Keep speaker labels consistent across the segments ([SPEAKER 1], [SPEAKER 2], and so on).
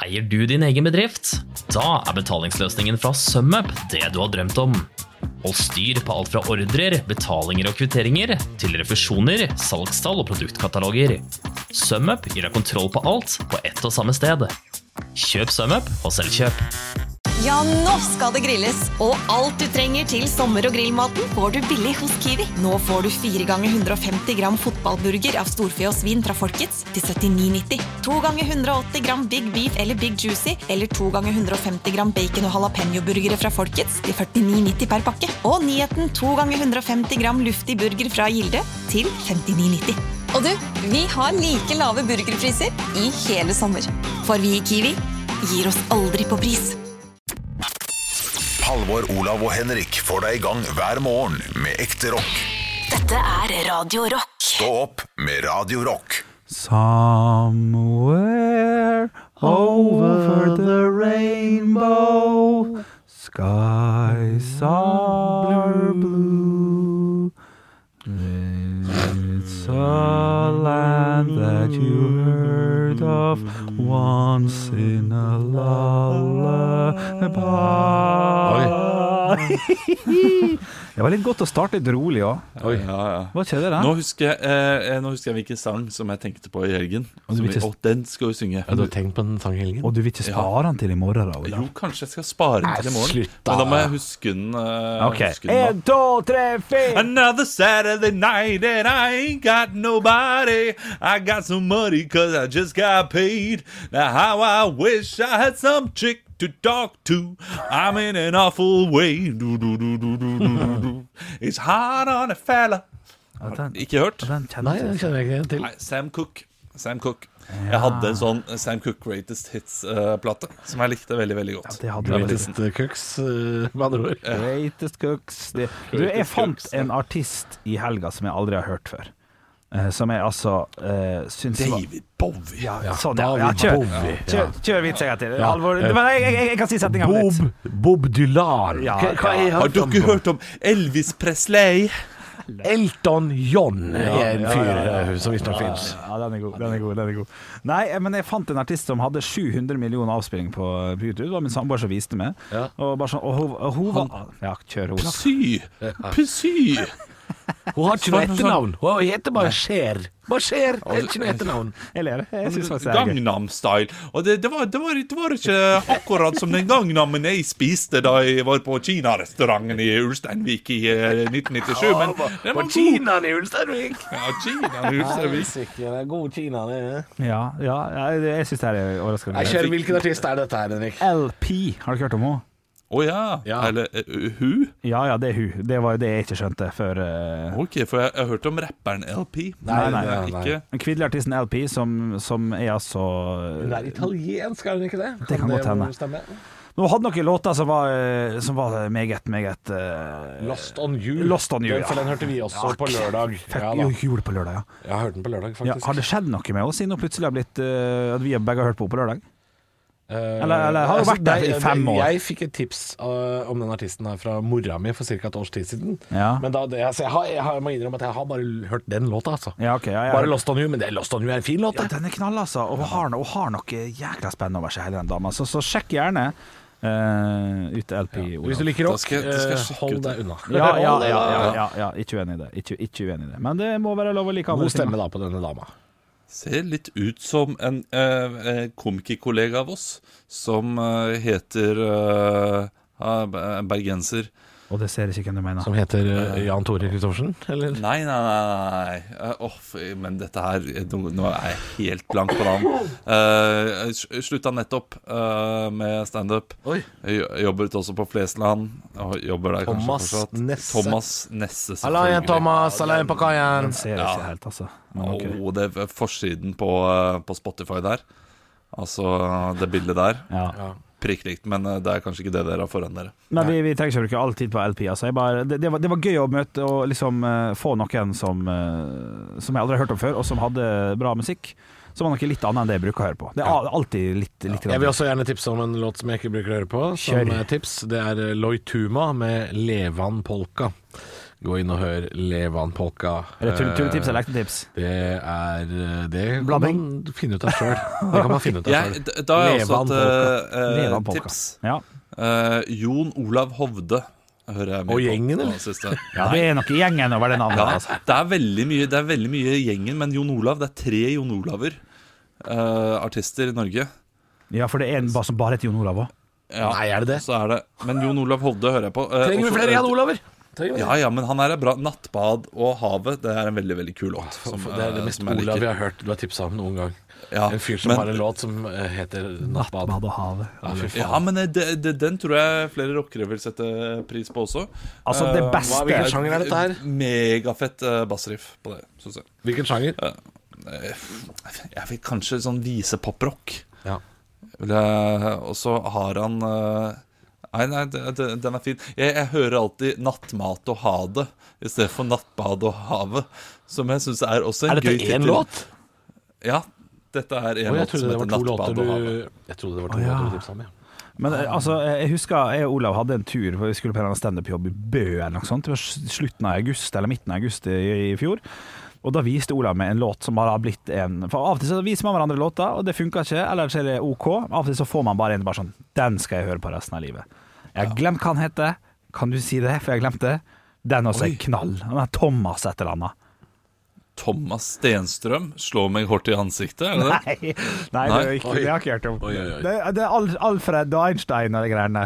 [SPEAKER 1] Eier du din egen bedrift? Da betalingsløsningen fra SumUp det du har drømt om. Hold styr på alt fra ordrer, betalinger og kvitteringer, til refusjoner, salgstall og produktkataloger. SumUp gir deg kontroll på alt på ett og samme sted. Kjøp SumUp og Selvkjøp.
[SPEAKER 2] Ja, nå skal det grilles, og alt du trenger til sommer- og grillmaten får du billig hos Kiwi. Nå får du 4 ganger 150 gram fotballburger av storfe og svin fra Folkets til 79,90. 2 ganger 180 gram Big Beef eller Big Juicy, eller 2 ganger 150 gram bacon og jalapeno-burgere fra Folkets til 49,90 per pakke. Og nyheten 2 ganger 150 gram luftig burger fra Gilde til 59,90. Og du, vi har like lave burgerpriser i hele sommer. For vi i Kiwi gir oss aldri på pris.
[SPEAKER 3] Halvor, Olav og Henrik får deg i gang hver morgen med ekte rock.
[SPEAKER 2] Dette Radio Rock.
[SPEAKER 3] Stå opp med Radio Rock.
[SPEAKER 4] Somewhere over the rainbow, skies are blue. It's a land that you heard of once in a lullaby. Det var litt godt å starte litt rolig også.
[SPEAKER 5] Oi, ja.
[SPEAKER 4] Hva skjedde det?
[SPEAKER 5] Nå husker jeg hvilken sang som jeg tenkte på i helgen. Og den skal vi synge.
[SPEAKER 6] Ja, du har tenkt på den sang i helgen?
[SPEAKER 4] Og du vil ikke spare den til i morgen da, Olav?
[SPEAKER 5] Jo, kanskje jeg skal spare den til i morgen.
[SPEAKER 6] Slutt da.
[SPEAKER 5] Men da må jeg huske den.
[SPEAKER 4] Ok, 1, 2, 3, 4.
[SPEAKER 5] Another Saturday night and I ain't got nobody. I got some money cause I just got paid. Now how I wish I had some chick to talk to. I'm in an awful way. It's hard on a fella. Ikke hørt?
[SPEAKER 6] Nei, den kjenner jeg ikke til.
[SPEAKER 5] Nei, Sam Cooke. Jeg hadde en sånn Sam Cooke Greatest Hits-plate som jeg likte veldig, veldig godt.
[SPEAKER 4] Det hadde
[SPEAKER 6] Greatest Cooks, med andre ord.
[SPEAKER 4] Greatest Cooks. Du, jeg fant en artist i helga som jeg aldri har hørt før. Som jeg altså synes
[SPEAKER 5] David Bowie.
[SPEAKER 4] Ja, sånn, kjør vits en gang til. Halvor, men jeg kan si setningen på litt.
[SPEAKER 6] Bob Dylan.
[SPEAKER 5] Har du ikke hørt om Elvis Presley?
[SPEAKER 6] Elton John er en fyr som visst nok finnes.
[SPEAKER 4] Ja, den er god. Nei, men jeg fant en artist som hadde 700 millioner avspilling på YouTube. Det var min samboer som viste meg. Og bare sånn, og hun var... Ja, kjør hun.
[SPEAKER 5] Psy.
[SPEAKER 6] Hun har ikke noe etternavn. Hun heter bare Cher. Bare Cher, ikke noe etternavn.
[SPEAKER 4] Jeg ler. Jeg synes faktisk det er gøy.
[SPEAKER 5] Gangnam-style. Og det var ikke akkurat som den Gangnamen jeg spiste da jeg var på Kina-restauranten i Ulsteinvik i 1997. Men den var
[SPEAKER 6] Kinaen i Ulsteinvik.
[SPEAKER 5] Ja, Kinaen i Ulsteinvik.
[SPEAKER 6] Det er god Kina, det.
[SPEAKER 4] Ja, jeg synes det er overraskende.
[SPEAKER 6] Jeg kjører, hvilken artist er dette her, Henrik?
[SPEAKER 4] LP, har du hørt om henne?
[SPEAKER 5] Ja. Eller hun?
[SPEAKER 4] Ja, det er hun. Det var det jeg ikke skjønte før.
[SPEAKER 5] Ok, for jeg har hørt om rapperen LP.
[SPEAKER 4] Nei.
[SPEAKER 5] Ikke.
[SPEAKER 4] Den kvinnelige artisten LP som er altså...
[SPEAKER 6] Hun er italiensk, er hun ikke det?
[SPEAKER 4] Det kan godt hende. Nå hadde noen låter som var meget
[SPEAKER 6] Lost on You. For den hørte vi også på lørdag.
[SPEAKER 4] Gjorde det på lørdag, ja.
[SPEAKER 6] Jeg har hørt den på lørdag, faktisk.
[SPEAKER 4] Har det skjedd noe med oss siden nå plutselig har blitt at vi begge har hørt på lørdag? Eller har du vært der i 5 år?
[SPEAKER 6] Jeg fikk et tips om den artisten her fra mora mi for ca. et års tid siden. Men da, jeg må innrømme at jeg har bare hørt den låta, altså. Bare Lost on You, men Lost on You er en fin låt.
[SPEAKER 4] Ja, den er knall, altså. Og hun har noe jækla spennende over seg, hele den dama. Så sjekk gjerne ut LP.
[SPEAKER 6] Hvis du liker rock, hold deg unna.
[SPEAKER 4] Ja, ikke uenig i det. Ikke uenig i det. Men det må være lov å like andre.
[SPEAKER 6] God stemme da på denne dama.
[SPEAKER 5] Ser litt ut som en komikerkollega av oss som heter bergenser.
[SPEAKER 4] Og det ser ikke hvem du mener.
[SPEAKER 6] Som heter Jan Tore Kristoffersen, eller?
[SPEAKER 5] Nei. Men dette her, nå er jeg helt blank på navn. Slutta nettopp med stand-up. Jobbet også på Flesland. Jobber der kanskje fortsatt. Thomas Nesse.
[SPEAKER 6] Hallo igjen, Thomas. Hallo igjen på kajen.
[SPEAKER 4] Den ser ikke helt, altså.
[SPEAKER 5] Det er forsiden på Spotify der. Altså det bildet der. Ja. Prikklikt, men det er kanskje ikke det dere har foran dere.
[SPEAKER 4] Men vi trenger ikke bruke all tid på LP, altså. Det var gøy å møte og liksom få noen som jeg aldri har hørt om før, og som hadde bra musikk. Som var noe litt annet enn det jeg bruker å høre på. Det er alltid litt
[SPEAKER 6] Jeg vil også gjerne tipse om en låt som jeg ikke bruker å høre på. Som tips, det er Loy Tuma med Levan Polka. Gå inn og hør Levan-polka.
[SPEAKER 4] Er det tulletips eller ekte tips?
[SPEAKER 6] Det kan man finne ut av selv.
[SPEAKER 5] Da har jeg også et tips.
[SPEAKER 4] Ja.
[SPEAKER 5] Jon Olav Hovde hører jeg med
[SPEAKER 6] og gjengen,
[SPEAKER 5] på.
[SPEAKER 6] eller?
[SPEAKER 4] Ja, det er nok gjengen over det navnet. Altså.
[SPEAKER 5] Det er veldig mye gjengen, men Jon Olav, det er 3 Jon Olaver artister i Norge.
[SPEAKER 4] Ja, for det er en som bare heter Jon Olav også.
[SPEAKER 5] Ja,
[SPEAKER 6] nei, er det det?
[SPEAKER 5] Så er det. Men Jon Olav Hovde hører jeg på.
[SPEAKER 6] Trenger vi flere Jon Olaver?
[SPEAKER 5] Ja, men han er bra. 'Nattbad og havet', det er en veldig, veldig kul låt.
[SPEAKER 6] Det er det mest Olav jeg har hørt du har tipset om noen gang.
[SPEAKER 5] Ja,
[SPEAKER 6] en fyr som har en låt som heter 'Nattbad
[SPEAKER 4] og havet'.
[SPEAKER 5] Ja, men den tror jeg flere rockere vil sette pris på også.
[SPEAKER 4] Altså det beste.
[SPEAKER 6] Hvilken sjanger er dette her?
[SPEAKER 5] Megafett bassriff på det, synes jeg.
[SPEAKER 6] Hvilken sjanger?
[SPEAKER 5] Jeg vil kanskje sånn visepoprock.
[SPEAKER 6] Ja.
[SPEAKER 5] Og så har han Nei, den er fin. Jeg hører alltid 'Nattmat og ha det' i stedet for 'Nattbad og havet', som jeg synes er også en gøy tittel.
[SPEAKER 6] Er dette én låt?
[SPEAKER 5] Ja, dette er en låt som heter 'Nattbad og havet'.
[SPEAKER 6] Jeg trodde det var 2 låter du tipset om, ja.
[SPEAKER 4] Men altså, jeg husker jeg og Olav hadde en tur, for vi skulle på en stand-up-jobb i Bø eller noe sånt. Det var slutten av august eller midten av august i fjor. Og da viste Olav meg en låt som bare har blitt en. For av og til så viser man hverandre låter, og det funker ikke, eller så er det ok. Av og til så får man bare en bare sånn, den skal jeg høre på resten av livet. Jeg har glemt hva han heter. Kan du si det, for jeg har glemt det? Den også er knall. Han er Thomas et eller annet.
[SPEAKER 5] Thomas Stenstrøm slår meg hårdt i ansiktet, er det det?
[SPEAKER 4] Nei, det er ikke, det har jeg ikke hørt om. Det er Alfred og Einstein og de greiene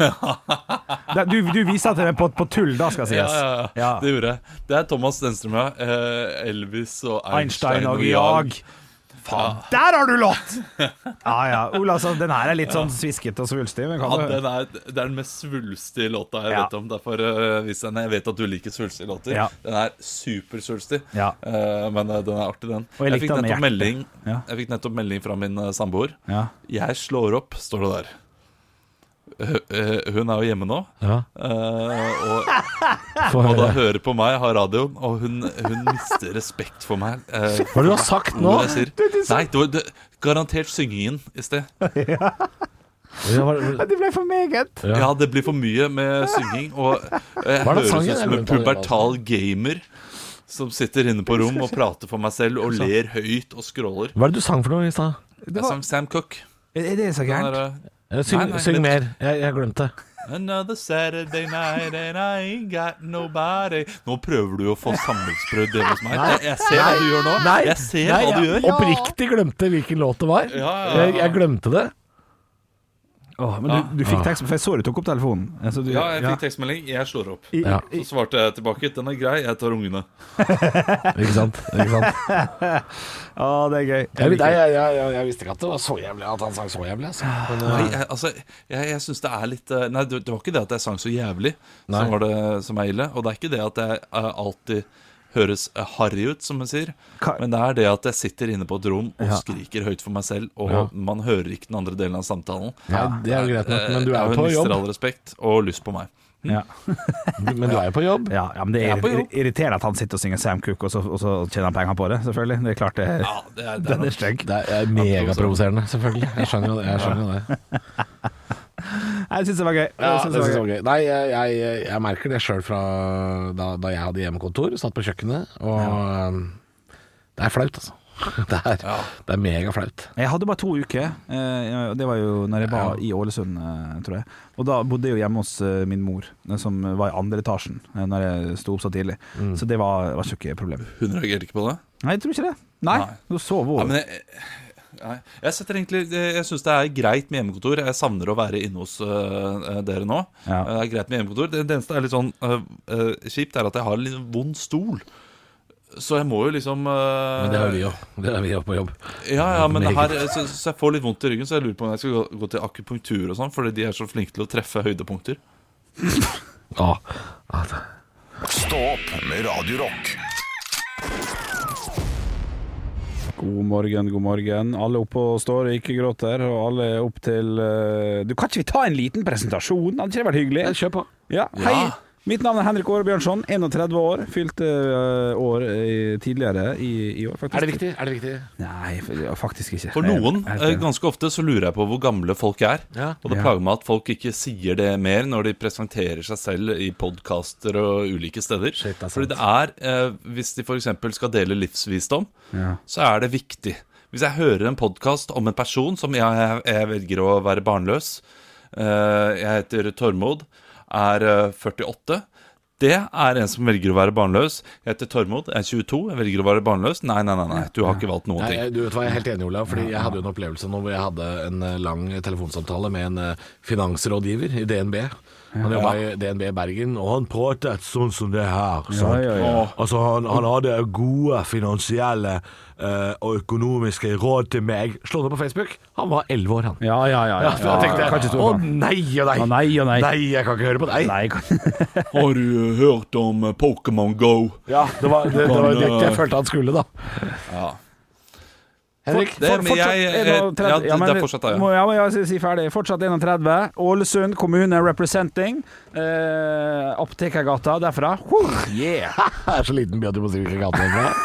[SPEAKER 4] der. Du viser til det på tull, da skal sies.
[SPEAKER 5] Ja, det gjorde jeg. Det er Thomas Stenstrøm, ja. Elvis og Einstein og Jag.
[SPEAKER 4] Faen, der har du låt! Ja, Olav, så den her er litt sånn svisket og svulstig. Men
[SPEAKER 5] det er den mest svulstige låta jeg vet om. Derfor viser jeg vet at du liker svulstige låter. Den er supersvulstig, men den er artig, den. Jeg fikk nettopp melding fra min samboer. Jeg slår opp, står det der. Hun er jo hjemme nå, og da hører på meg, har radio, og hun mister respekt for meg.
[SPEAKER 6] Hva har du sagt nå?
[SPEAKER 5] Nei, det garantert syngingen i sted.
[SPEAKER 4] Det ble for meget.
[SPEAKER 5] Ja, det blir for mye med synging. Og jeg høres ut som en pubertal gamer som sitter inne på rom og prater for meg selv og ler høyt og scroller.
[SPEAKER 6] Hva er det du sang for noe i stad?
[SPEAKER 5] Jeg sang Sam Cooke.
[SPEAKER 4] Er det så gærent?
[SPEAKER 6] Syng mer, jeg glemte det.
[SPEAKER 5] Another Saturday night and I ain't got nobody. Nå prøver du å få samlingsbrød hjemme hos meg. Jeg ser hva du gjør nå. Jeg ser hva du gjør.
[SPEAKER 6] Oppriktig glemte hvilken låt det var. Jeg glemte det.
[SPEAKER 4] Men du fikk tekst, for jeg så du tok opp telefonen.
[SPEAKER 5] Jeg fikk tekstmelding, jeg slår opp. Så svarte jeg tilbake, den er grei, jeg tar ungene.
[SPEAKER 6] Ikke sant?
[SPEAKER 4] Det er gøy.
[SPEAKER 6] Jeg visste ikke at det var så jævlig, at han sang så jævlig.
[SPEAKER 5] Jeg synes det er litt. Nei, det var ikke det at jeg sang så jævlig som var det som er ille. Og det er ikke det at jeg alltid høres harry ut, som man sier. Men det er det at jeg sitter inne på et rom og skriker høyt for meg selv, og man hører ikke den andre delen av samtalen.
[SPEAKER 6] Ja, det er jo greit nok, men du er jo på jobb.
[SPEAKER 5] Hun mister all respekt og lyst på meg.
[SPEAKER 6] Men du er jo på jobb.
[SPEAKER 4] Ja, men det er irriterende at han sitter og synger Sam Cooke, og så tjener han penger på det, selvfølgelig. Det er klart det er strengt.
[SPEAKER 6] Det er megaprovoserende, selvfølgelig. Jeg skjønner jo det.
[SPEAKER 4] Jeg synes det var gøy.
[SPEAKER 6] Nei, jeg merker det selv fra da jeg hadde hjemmekontor, satt på kjøkkenet, og det er flaut, altså. Det er mega flaut.
[SPEAKER 4] Jeg hadde bare 2 uker. Det var jo når jeg var i Ålesund, tror jeg. Og da bodde jeg jo hjemme hos min mor, som var i 2. etasjen når jeg stod opp så tidlig. Så det var ikke et problem.
[SPEAKER 5] Hun reagerte ikke på det?
[SPEAKER 4] Nei, jeg tror ikke det. Nei. Hun sov over.
[SPEAKER 5] Jeg synes det er greit med hjemmekontor. Jeg savner å være inne hos dere nå. Det er greit med hjemmekontor. Det eneste er litt sånn kjipt er at jeg har en litt vond stol. Så jeg må jo liksom
[SPEAKER 6] Men det har vi jo. Det har vi jo på jobb.
[SPEAKER 5] Men her, så jeg får litt vondt i ryggen. Så jeg lurer på om jeg skal gå til akupunktur og sånn, fordi de er så flinke til å treffe høydepunkter.
[SPEAKER 3] Stå opp med Radio Rock.
[SPEAKER 4] God morgen. Alle oppe og står, ikke gråter, og alle er opp til Du, kan ikke vi ta en liten presentasjon? Hadde ikke det vært hyggelig?
[SPEAKER 6] Kjør på.
[SPEAKER 4] Hei, Mitt navn Henrik Åre Bjørnson, 31 år. Fylte år tidligere i år, faktisk.
[SPEAKER 6] Er det viktig?
[SPEAKER 4] Nei, faktisk ikke.
[SPEAKER 5] For noen, ganske ofte, så lurer jeg på hvor gamle folk er. Ja. Og det plager meg at folk ikke sier det mer når de presenterer seg selv i podcaster og ulike steder. Fordi det hvis de for eksempel skal dele livsvisdom, så er det viktig. Hvis jeg hører en podcast om en person som jeg velger å være barnløs, jeg heter Tormod, er 48. Det er en som velger å være barnløs. Jeg heter Tormod, jeg er 22, jeg velger å være barnløs. Nei, du har ikke valgt noen ting.
[SPEAKER 6] Du vet hva, jeg er helt enig, Olav, fordi jeg hadde jo en opplevelse nå hvor jeg hadde en lang telefonsamtale med en finansrådgiver i DNB. Han jobba i DNB Bergen, og han pratet sånn som det her. Altså, han hadde gode finansielle og økonomiske råd til meg. Slå det på Facebook. Han var 11 år, han.
[SPEAKER 4] Ja.
[SPEAKER 6] Jeg tenkte, nei. Nei, jeg kan ikke høre på deg.
[SPEAKER 5] Har du hørt om Pokémon Go?
[SPEAKER 6] Ja, det var det jeg følte han skulle, da.
[SPEAKER 5] Ja.
[SPEAKER 6] Henrik,
[SPEAKER 5] det er fortsatt det.
[SPEAKER 4] Jeg si ferdig. Fortsatt 31. Ålesund kommune representing. Apotekergata derfra.
[SPEAKER 6] Jeg er så liten by at du må si hvilken gate det er.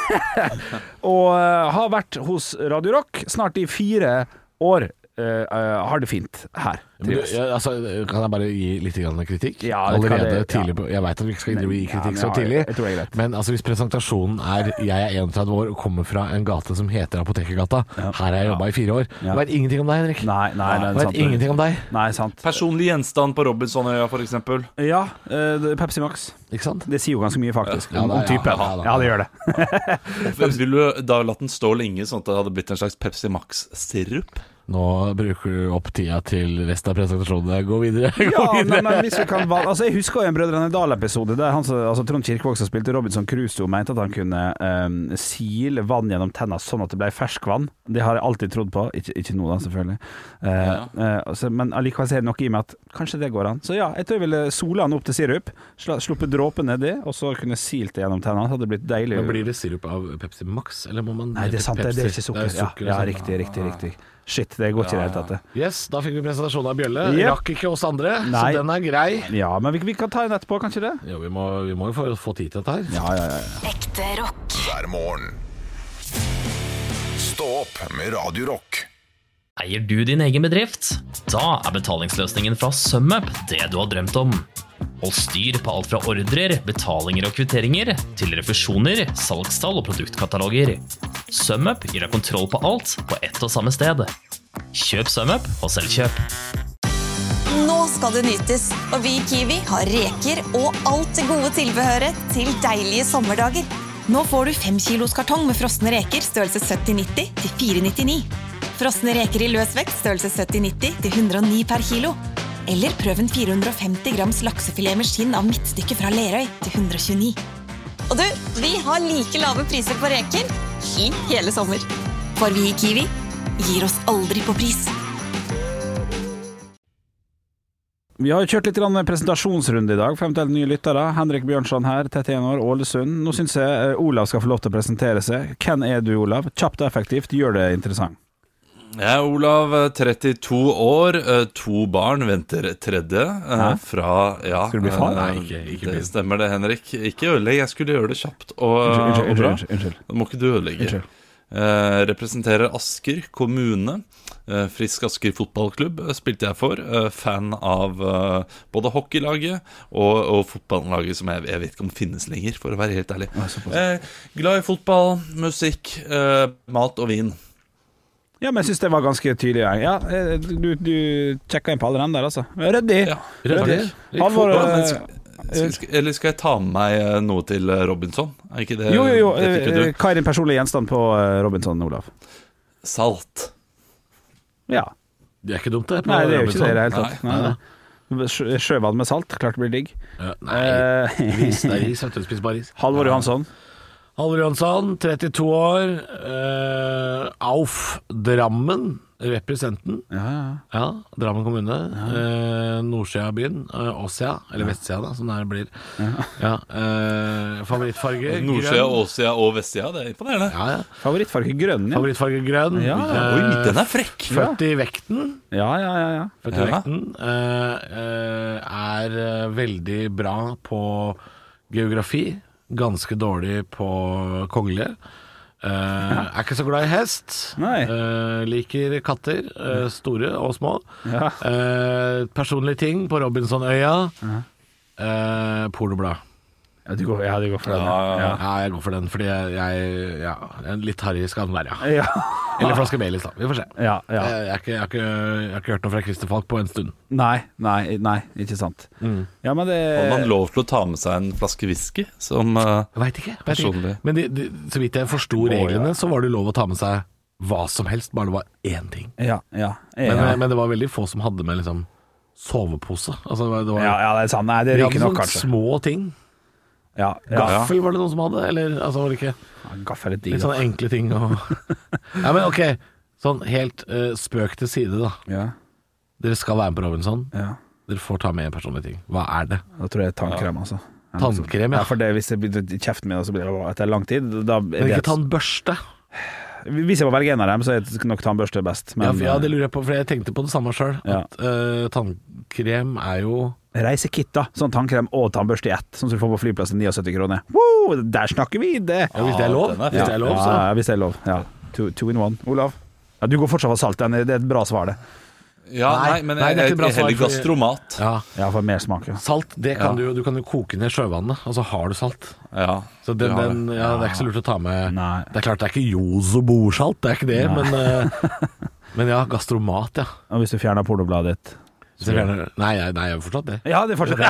[SPEAKER 4] Og har vært hos Radio Rock snart i 4 år. Har det fint her.
[SPEAKER 6] Kan jeg bare gi litt kritikk?
[SPEAKER 4] Ja,
[SPEAKER 6] allerede tidlig på, jeg vet at vi ikke skal gi kritikk så tidlig, men altså, hvis presentasjonen jeg er 31 år og kommer fra en gate som heter Apotekergata, her har jeg jobbet i 4 år. Jeg vet ingenting om deg, Henrik.
[SPEAKER 4] Nei,
[SPEAKER 6] jeg vet ingenting om deg.
[SPEAKER 4] Nei, sant.
[SPEAKER 5] Personlig gjenstand på Robinsonøya, for eksempel.
[SPEAKER 4] Ja, Pepsi Max.
[SPEAKER 6] Ikke sant?
[SPEAKER 4] Det sier jo ganske mye, faktisk, om typen. Ja, det gjør det.
[SPEAKER 5] Vil du da latt den stå lenge, sånn at det hadde blitt en slags Pepsi Max-sirup?
[SPEAKER 6] Nå bruker du opp tida til resten av presentasjonen. Gå videre.
[SPEAKER 4] Men hvis vi kan jeg husker jo en Brødrene Dal-episode der Trond Kirkevåg som spilte Robinson Crusoe, mente at han kunne sile vann gjennom tenna sånn at det ble ferskvann. Det har jeg alltid trodd på. Ikke nå da, selvfølgelig. Men allikevel ser det noe i meg at kanskje det går an. Så ja, jeg tror jeg ville sola han opp til sirup, sluppet dråpen nedi, og så kunne silt det gjennom tenna. Så hadde det blitt deilig.
[SPEAKER 6] Men blir det sirup av Pepsi Max, eller må man...
[SPEAKER 4] Nei, det er sant, det er ikke sukker. Ja, riktig. Shit, det går ikke i det hele tatt.
[SPEAKER 6] Yes, da fikk vi presentasjonen av Bjølle. Rakk ikke oss andre, så den er grei.
[SPEAKER 4] Ja, men vi kan ta en etterpå, kanskje det?
[SPEAKER 6] Jo, vi må jo få tid til dette her.
[SPEAKER 4] Ja.
[SPEAKER 2] Ekte rock.
[SPEAKER 3] Hver morgen. Stå opp med Radio Rock.
[SPEAKER 1] Eier du din egen bedrift? Da er betalingsløsningen fra SumUp det du har drømt om. Hold styr på alt fra ordrer, betalinger og kvitteringer til refusjoner, salgstall og produktkataloger. SumUp gir deg kontroll på alt på ett og samme sted. Kjøp SumUp og selvkjøp.
[SPEAKER 2] Nå skal det nytes, og vi i Kiwi har reker og alt det gode tilbehøret til deilige sommerdager. Nå får du 5 kilos kartong med frosne reker størrelse 70-90 til 4,99. Frosne reker i løsvekt størrelse 70-90 til 109 per kilo. Eller prøv en 450 grams laksefilet med skinn av midtstykke fra Lerøy til 129. Og du, vi har like lave priser på reker i hele sommer. For vi i Kiwi gir oss aldri på pris.
[SPEAKER 4] Vi har jo kjørt litt presentasjonsrunde i dag for eventuelt nye lyttere. Henrik Bjørnson her, 31 år, Ålesund. Nå synes jeg Olav skal få lov til å presentere seg. Hvem er du, Olav? Kjapt og effektivt, gjør det interessant.
[SPEAKER 5] Jeg er Olav, 32 år, 2 barn, venter 3. Fra,
[SPEAKER 4] Skal du bli far?
[SPEAKER 5] Nei, ikke det stemmer det, Henrik. Ikke ødelegg, jeg skulle gjøre det kjapt og bra.
[SPEAKER 4] Unnskyld.
[SPEAKER 5] Da må ikke du ødelegge. Representerer Asker kommune. Frisk Asker fotballklubb spilte jeg for. Fan av både hockeylaget og fotballaget, som jeg vet ikke om finnes lenger, for å være helt ærlig. Glad i fotball, musikk, mat og vin.
[SPEAKER 4] Ja, men jeg synes det var ganske tydelig. Ja, du tjekket inn på alle den der, altså. Røddig.
[SPEAKER 5] Ja,
[SPEAKER 6] røddig.
[SPEAKER 5] Eller skal jeg ta med meg noe til Robinson? Er ikke det?
[SPEAKER 4] Jo. Hva er din personlige gjenstand på Robinson, Olav?
[SPEAKER 5] Salt.
[SPEAKER 4] Ja.
[SPEAKER 6] Det er ikke dumt, det.
[SPEAKER 4] Nei, det er jo ikke det i det hele tatt. Nei. Sjøvann med salt, klart det blir digg.
[SPEAKER 6] Nei, ris, det er ris, vet du, spis bare ris.
[SPEAKER 4] Halvor Johansson.
[SPEAKER 6] Halvor Johansson, 32 år, Auf Drammen, Representen. Ja, Drammen kommune. Nordsida av byen. Åsia, eller vestsida da, som det her blir. Favorittfarge
[SPEAKER 5] Nordsida, Åsia og vestsida, det er imponerende.
[SPEAKER 6] Ja.
[SPEAKER 4] Favorittfarge grønn, ja.
[SPEAKER 6] Favorittfarge grønn.
[SPEAKER 5] Oi, den er frekk.
[SPEAKER 6] Født i vekten.
[SPEAKER 4] Ja.
[SPEAKER 6] Født i vekten. Er veldig bra på geografi. Ganske dårlig på kongelige. Er ikke så glad i hest. Liker katter, store og små. Personlige ting på Robinsonøya. Pornoblad.
[SPEAKER 4] Du går for den.
[SPEAKER 6] Jeg går for den, fordi jeg litt harry skal den være, Eller flaske Baileys, da. Vi får se. Jeg har ikke hørt noe fra Christer Falk på en stund.
[SPEAKER 4] Nei, ikke sant. Ja, men det...
[SPEAKER 5] Har man lov til å ta med seg en flaske whisky som
[SPEAKER 6] Jeg vet ikke. Men så vidt jeg forsto reglene, så var det lov å ta med seg hva som helst, bare det var én ting. Men det var veldig få som hadde med liksom sovepose. Altså, det var,
[SPEAKER 4] det er sant. Nei, det ryker nok kanskje.
[SPEAKER 6] Små ting. Gaffel var det noen som hadde, eller altså var det ikke
[SPEAKER 4] gaffel er digg,
[SPEAKER 6] litt sånne enkle ting og... men ok, sånn helt spøk til side da. Dere skal være med på Robinson. Dere får ta med en personlig ting. Hva er det?
[SPEAKER 4] Da tror jeg tannkrem, altså.
[SPEAKER 6] Tannkrem,
[SPEAKER 4] for det, hvis det blir i kjeften min, så blir det etter lang tid da,
[SPEAKER 6] men ikke tannbørste?
[SPEAKER 4] Hvis jeg må velge en av dem, så er nok tannbørste best, men,
[SPEAKER 6] det lurer jeg på, for jeg tenkte på det samme selv at tannkrem er jo
[SPEAKER 4] reisekit da, sånn tannkrem og tannbørste i ett, sånn som du får på flyplassen 79 kroner. Wow, der snakker vi det.
[SPEAKER 6] Hvis det er lov. Hvis det er lov, så.
[SPEAKER 4] Hvis det er lov, two in one. Olav? Du går fortsatt for salt, det er et bra svar det.
[SPEAKER 5] Men jeg heller gastromat.
[SPEAKER 4] For mer smak.
[SPEAKER 6] Salt, det kan du kan jo koke ned sjøvannet, og så har du salt. Så det er ikke så lurt å ta med. Det er klart det er ikke Jozo bordsalt, det er ikke det, men gastromat,
[SPEAKER 4] Og hvis du fjerner pornobladet ditt?
[SPEAKER 6] Nei, jeg har forstått det.
[SPEAKER 4] Ja, det fortsetter.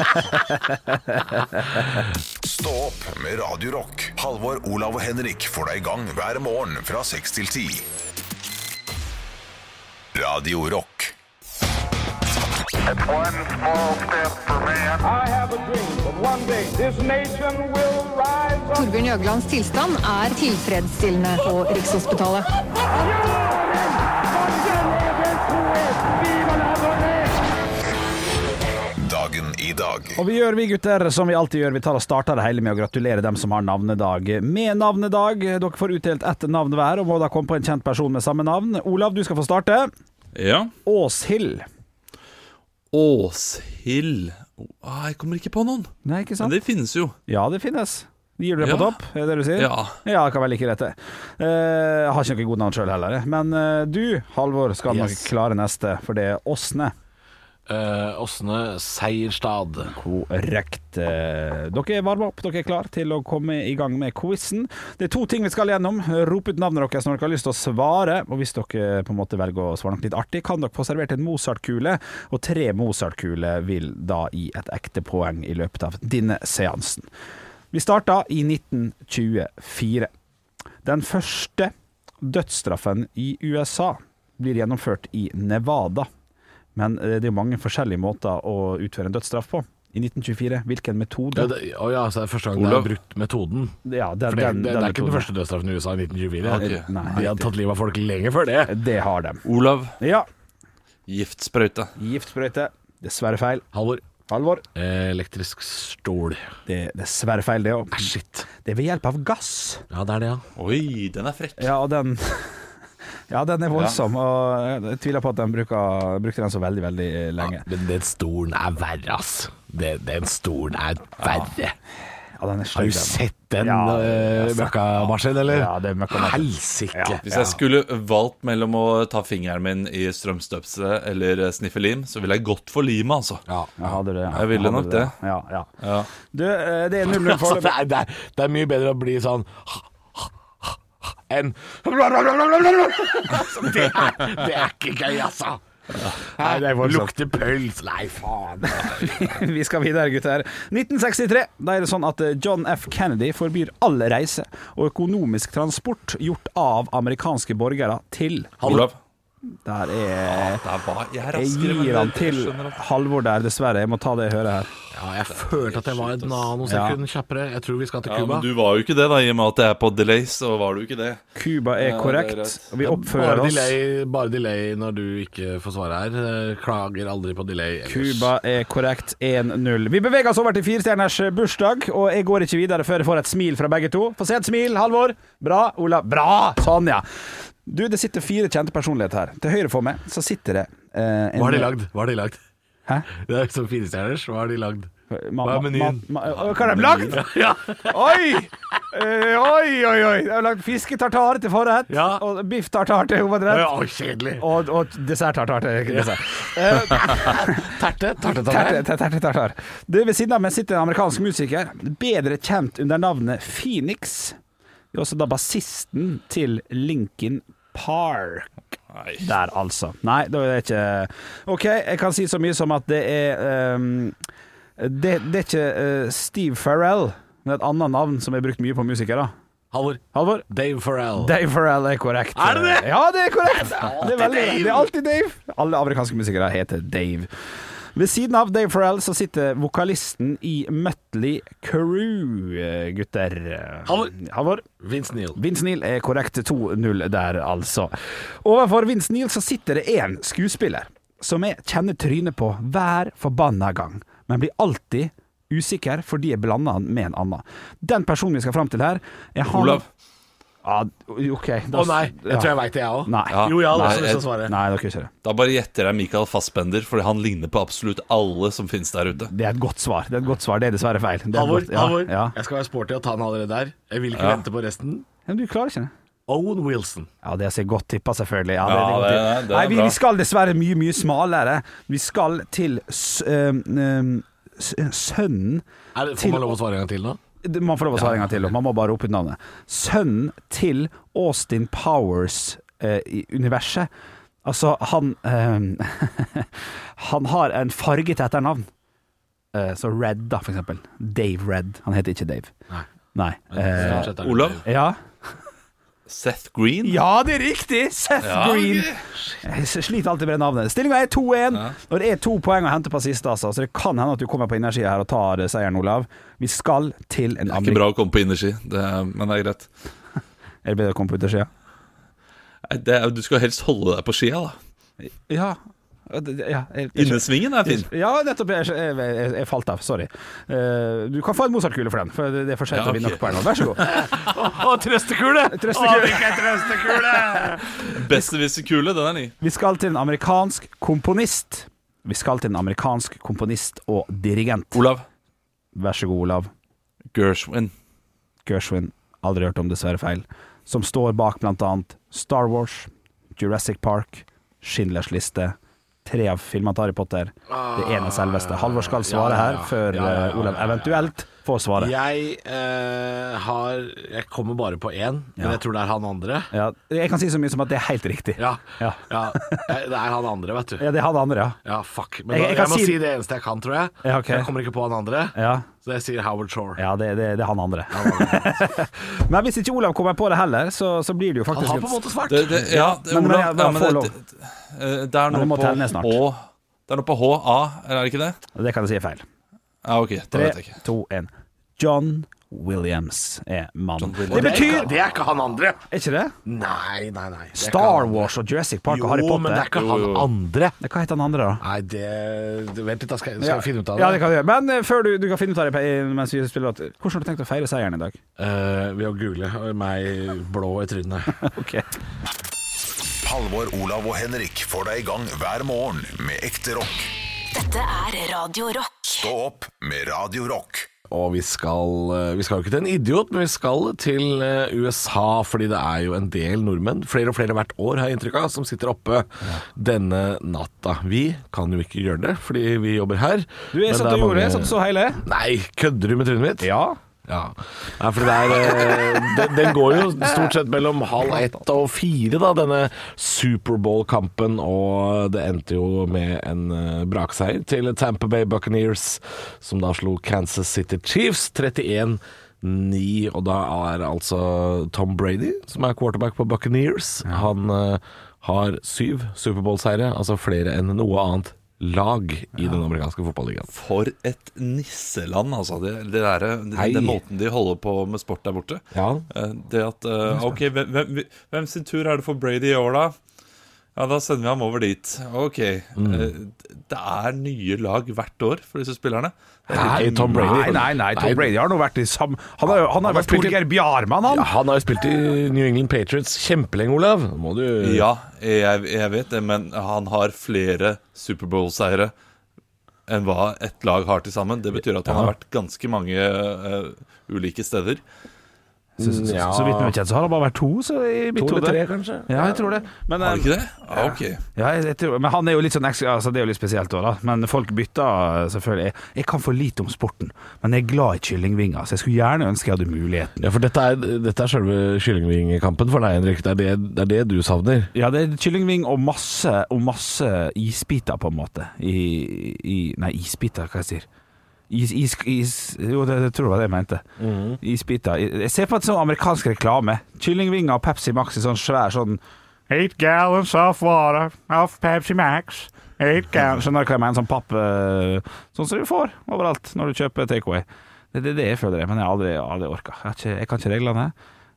[SPEAKER 3] Stå opp med Radio Rock. Halvor, Olav og Henrik får deg i gang hver morgen fra 6 til 10. Radio Rock.
[SPEAKER 7] It's one small step for man. I have a dream that one day this nation will rise up.
[SPEAKER 8] Torbjørn Jøglands tilstand er tilfredsstillende på Rikshospitalet.
[SPEAKER 3] Dagen i dag.
[SPEAKER 4] Og vi gutter, som vi alltid gjør, vi tar og starter det hele med å gratulere dem som har navnedag. Med navnedag, dere får utdelt ett navn hver, og må da komme på en kjent person med samme navn. Olav, du skal få starte. Åshild.
[SPEAKER 5] Åshild. Jeg kommer ikke på noen.
[SPEAKER 4] Nei, ikke sant?
[SPEAKER 5] Men det finnes jo.
[SPEAKER 4] Ja, det finnes. Gir du det på topp, er det du sier?
[SPEAKER 5] Ja,
[SPEAKER 4] det kan vel ikke rette. Jeg har ikke noe god navn selv heller. Men du, Halvor, skal nok klare neste, for det er Åsne.
[SPEAKER 6] Åsne Seierstad.
[SPEAKER 4] Korrekt. Dere er varme opp, dere er klar til å komme i gang med quizen. Det er 2 ting vi skal gjennom. Rop ut navnet deres når dere har lyst til å svare. Og hvis dere på en måte velger å svare noe litt artig, kan dere få servert en Mozart-kule. Og 3 Mozart-kuler vil da gi et ekte poeng i løpet av denne seansen. Vi startet i 1924. Den første dødsstraffen i USA blir gjennomført i Nevada. Men det er mange forskjellige måter å utføre en dødsstraff på. I 1924, hvilken metode?
[SPEAKER 6] Så det er første gang de har brukt metoden.
[SPEAKER 4] Det er
[SPEAKER 6] ikke den første dødsstraffen i USA i 1924.
[SPEAKER 4] Nei,
[SPEAKER 6] de har tatt livet av folk lenge før det.
[SPEAKER 4] Det har de.
[SPEAKER 5] Olav.
[SPEAKER 4] Ja.
[SPEAKER 5] Giftsprøyte.
[SPEAKER 4] Dessverre feil. Halvor.
[SPEAKER 6] Elektrisk stol.
[SPEAKER 4] Det er dessverre feil det også.
[SPEAKER 6] Shit.
[SPEAKER 4] Det er ved hjelp av gass.
[SPEAKER 6] Ja, det er det,
[SPEAKER 5] Oi, den er frekk.
[SPEAKER 4] Ja, og den... Ja, den er voldsom, og jeg tviler på at de brukte den så veldig, veldig lenge.
[SPEAKER 6] Men den stolen er verre, ass. Den stolen er verre.
[SPEAKER 4] Ja, den er stygg.
[SPEAKER 6] Har du sett den møkkamaskinen, eller? Ja,
[SPEAKER 4] det er møkkamaskinen.
[SPEAKER 6] Helsike.
[SPEAKER 5] Hvis jeg skulle valgt mellom å ta fingeren min i strømstøpselet eller sniffe lim, så ville jeg gått for lima, altså. Jeg ville nok det.
[SPEAKER 4] Ja. Du, det er 0-0 for
[SPEAKER 6] det er mye bedre å bli sånn enn det er ikke gøy, altså. Nei, det lukter pøls. Nei, faen.
[SPEAKER 4] Vi skal videre, gutter. 1963. Da er det sånn at John F. Kennedy forbyr all reise og økonomisk transport gjort av amerikanske borgere til
[SPEAKER 5] Olav.
[SPEAKER 4] Der er
[SPEAKER 5] Jeg
[SPEAKER 4] gir han til Halvor der, dessverre. Jeg må ta det høret her.
[SPEAKER 6] Ja, jeg følte at jeg var et nanosekund kjappere. Jeg tror vi skal til Cuba.
[SPEAKER 5] Men du var jo ikke det da, i og med at det er på delay, så var du ikke det.
[SPEAKER 4] Cuba er korrekt, og vi oppfører oss.
[SPEAKER 6] Bare delay når du ikke får svare her. Klager aldri på delay ellers.
[SPEAKER 4] Cuba er korrekt, 1-0. Vi beveger oss over til 4-stjerners bursdag, og jeg går ikke videre før jeg får et smil fra begge to. Få se et smil, Halvor. Bra, Ola. Bra, sånn ja. Du, det sitter 4 kjente personligheter her. Til høyre for meg, så sitter det
[SPEAKER 6] Hva har de lagd?
[SPEAKER 4] Hæ?
[SPEAKER 6] Det er som 4-stjerners. Hva har de lagd?
[SPEAKER 4] Hva er menyen? Hva har de lagd?
[SPEAKER 6] Ja.
[SPEAKER 4] Oi! De har lagd fisketartar til forrett, og biff tartar til hovedrett.
[SPEAKER 6] Oi, kjedelig.
[SPEAKER 4] Og dessert-tartar til dessert. Terte-tartar. Ved siden av meg sitter en amerikansk musiker, bedre kjent under navnet Phoenix. Vi er også da bassisten til Linkin Park. Der altså. Nei, da er det ikke. Ok, jeg kan si så mye som at det er det er ikke Steve Farrell, men et annet navn som er brukt mye på musikere. Halvor? Dave Farrell. Dave Farrell er korrekt.
[SPEAKER 6] Er det det?
[SPEAKER 4] Ja, det er korrekt. Det er alltid Dave. Alle amerikanske musikere heter Dave. Ved siden av Dave Farrell så sitter vokalisten i Mötley Crüe, gutter. Halvor?
[SPEAKER 6] Vince Neil.
[SPEAKER 4] Vince Neil er korrekt, 2-0 der altså. Overfor Vince Neil så sitter det en skuespiller som jeg kjenner trynet på hver forbanna gang, men blir alltid usikker fordi jeg blander han med en annen. Den personen vi skal frem til her er han...
[SPEAKER 5] Olav.
[SPEAKER 4] Ja, ok.
[SPEAKER 6] Nei, jeg tror jeg vet det jeg også.
[SPEAKER 4] Nei.
[SPEAKER 6] Jo, jeg hadde også lyst til å svare.
[SPEAKER 4] Nei, dere ikke det.
[SPEAKER 5] Da bare gjetter jeg Michael Fassbender, fordi han ligner på absolutt alle som finnes der ute.
[SPEAKER 4] Det er et godt svar. Det er dessverre feil.
[SPEAKER 6] Halvor, jeg skal være sporty og ta den allerede der. Jeg vil ikke vente på resten.
[SPEAKER 4] Men du klarer ikke det.
[SPEAKER 6] Owen Wilson.
[SPEAKER 4] Ja, det er så godt tippa, selvfølgelig.
[SPEAKER 5] Det er
[SPEAKER 4] Nei, vi
[SPEAKER 5] bra.
[SPEAKER 4] skal dessverre mye smalere. Vi skal til sønnen
[SPEAKER 6] Får man lov å svare en gang til nå?
[SPEAKER 4] Man får lov å svare en gang til, man må bare rope ut navnet. Sønnen til Austin Powers i universet. Altså, han han har en farget etternavn. Så Red da, for eksempel. Dave Red. Han heter ikke Dave. Nei.
[SPEAKER 5] Olav?
[SPEAKER 4] Ja.
[SPEAKER 5] Seth Green?
[SPEAKER 4] Ja, det er riktig! Seth Green. Jeg sliter alltid med det navnet. Stillingen er 2-1, og det er 2 poeng å hente på siste, altså. Så det kan hende at du kommer på innersida her og tar seieren, Olav. Vi skal til en
[SPEAKER 5] Det er ikke bra å komme på innerski, men det er greit.
[SPEAKER 4] Er det bedre å komme på utersida?
[SPEAKER 5] Du skal helst holde deg på skia, da.
[SPEAKER 4] Ja.
[SPEAKER 5] Innesvingen er fin.
[SPEAKER 4] Ja, nettopp. Jeg falt av, sorry. Du kan få en Mozart-kule for den, for det er for sent å vinne nok poeng. Vær så god.
[SPEAKER 6] Trøstekule!
[SPEAKER 4] Trøstekule!
[SPEAKER 5] Besserwisser-kule, den er ny.
[SPEAKER 4] Vi skal til en amerikansk komponist. Og dirigent.
[SPEAKER 5] Olav.
[SPEAKER 4] Vær så god, Olav.
[SPEAKER 5] Gershwin.
[SPEAKER 4] Aldri hørt om, dessverre feil. Som står bak blant annet Star Wars, Jurassic Park, Schindlers liste, 3 av filmene til Harry Potter. Det ene selveste. Halvor skal svare her før Olav eventuelt får svare.
[SPEAKER 6] Jeg kommer bare på 1, men jeg tror det er han andre.
[SPEAKER 4] Ja, jeg kan si så mye som at det er helt riktig.
[SPEAKER 6] Ja, det er han andre, vet du.
[SPEAKER 4] Ja, det er han andre, ja.
[SPEAKER 6] Ja, fuck. Men jeg må si det eneste jeg kan, tror jeg.
[SPEAKER 4] Ja, okay.
[SPEAKER 6] Jeg kommer ikke på han andre.
[SPEAKER 4] Ja.
[SPEAKER 6] Så jeg sier Howard Shore.
[SPEAKER 4] Ja, det er han andre. Men hvis ikke Olav kommer på det heller, så blir det jo faktisk...
[SPEAKER 6] Han har på en måte svart.
[SPEAKER 5] Det er noe på H-A, er det ikke det?
[SPEAKER 4] Det kan jeg si er feil.
[SPEAKER 5] Ja, ok, da vet jeg ikke.
[SPEAKER 4] 3, 2, 1. John Williams er mannen.
[SPEAKER 6] Det betyr... Det er ikke han andre.
[SPEAKER 4] Er ikke det?
[SPEAKER 6] Nei.
[SPEAKER 4] Star Wars og Jurassic Park og Harry Potter.
[SPEAKER 6] Jo, men det er ikke han andre.
[SPEAKER 4] Hva heter han andre da?
[SPEAKER 6] Nei, vent litt, da skal jeg finne ut av det.
[SPEAKER 4] Ja, det kan du gjøre. Men før du kan finne ut av det mens vi spiller låt, hvordan har du tenkt å feire seieren i dag?
[SPEAKER 6] Ved å google meg blå i trynet.
[SPEAKER 4] Ok.
[SPEAKER 3] Halvor, Olav og Henrik får deg i gang hver morgen med ekte rock.
[SPEAKER 2] Dette er Radio Rock.
[SPEAKER 3] Stå opp med Radio Rock.
[SPEAKER 6] Og vi skal jo ikke til en idiot, men vi skal til USA, fordi det er jo en del nordmenn, flere og flere hvert år har jeg inntrykk av, som sitter oppe denne natta. Vi kan jo ikke gjøre det, fordi vi jobber her.
[SPEAKER 4] Du er sånn du gjorde det, sånn du så hele?
[SPEAKER 6] Nei, kødder du med trynet mitt?
[SPEAKER 4] Ja.
[SPEAKER 6] Nei, for den går jo stort sett mellom 3:30 og 4 da, denne Superbowl-kampen, og det endte jo med en brakseier til Tampa Bay Buccaneers, som da slo Kansas City Chiefs 31-9, og da er altså Tom Brady, som er quarterback på Buccaneers, han har 7 Superbowl-seire, altså flere enn noe annet lag i den amerikanske fotballligaen.
[SPEAKER 5] For et nisseland, altså. Den måten de holder på med sport der borte.
[SPEAKER 6] Ja.
[SPEAKER 5] Det at ok, hvem sin tur er det for Brady i år, da? Ja, da sender vi ham over dit. Ok. Det nye lag hvert år for disse spillerne.
[SPEAKER 6] Nei, Tom Brady.
[SPEAKER 4] Nei, Tom Brady har nå vært i Han har vært Torgeir Bjarmann, han.
[SPEAKER 6] Ja, han har jo spilt i New England Patriots kjempelenge, Olav. Må du...
[SPEAKER 5] Ja, jeg vet det, men han har flere Superbowl-seiere enn hva et lag har til sammen. Det betyr at han har vært ganske mange ulike steder.
[SPEAKER 4] Så vidt vi kjenner så har det bare vært 2 så i mitt
[SPEAKER 6] 2 eller 3 kanskje.
[SPEAKER 4] Ja, jeg tror det. Men,
[SPEAKER 5] har det ikke det? Ja, ok.
[SPEAKER 4] Ja, jeg tror, men han jo litt sånn altså, det jo litt spesielt også, da. Men folk bytter selvfølgelig. Jeg kan for lite om sporten, men jeg glad i kyllingvinger, så jeg skulle gjerne ønske jeg hadde muligheten.
[SPEAKER 6] Ja, for dette selve kyllingvingkampen for deg, Henrik. Det det du savner.
[SPEAKER 4] Ja, det kyllingving og masse isbiter på en måte. Nei, isbiter, hva jeg sier. Jo, det tror jeg var det jeg mente. Isbiter. Jeg ser på en sånn amerikansk reklame. Kyllingvinger og Pepsi Max i sånn svær sånn 8 gallons of water of Pepsi Max. 8 gallons. Skjønner du hva jeg mener? Sånn papp sånn som du får overalt når du kjøper takeaway. Det jeg føler det, men jeg har aldri orket. Jeg kan ikke reglene.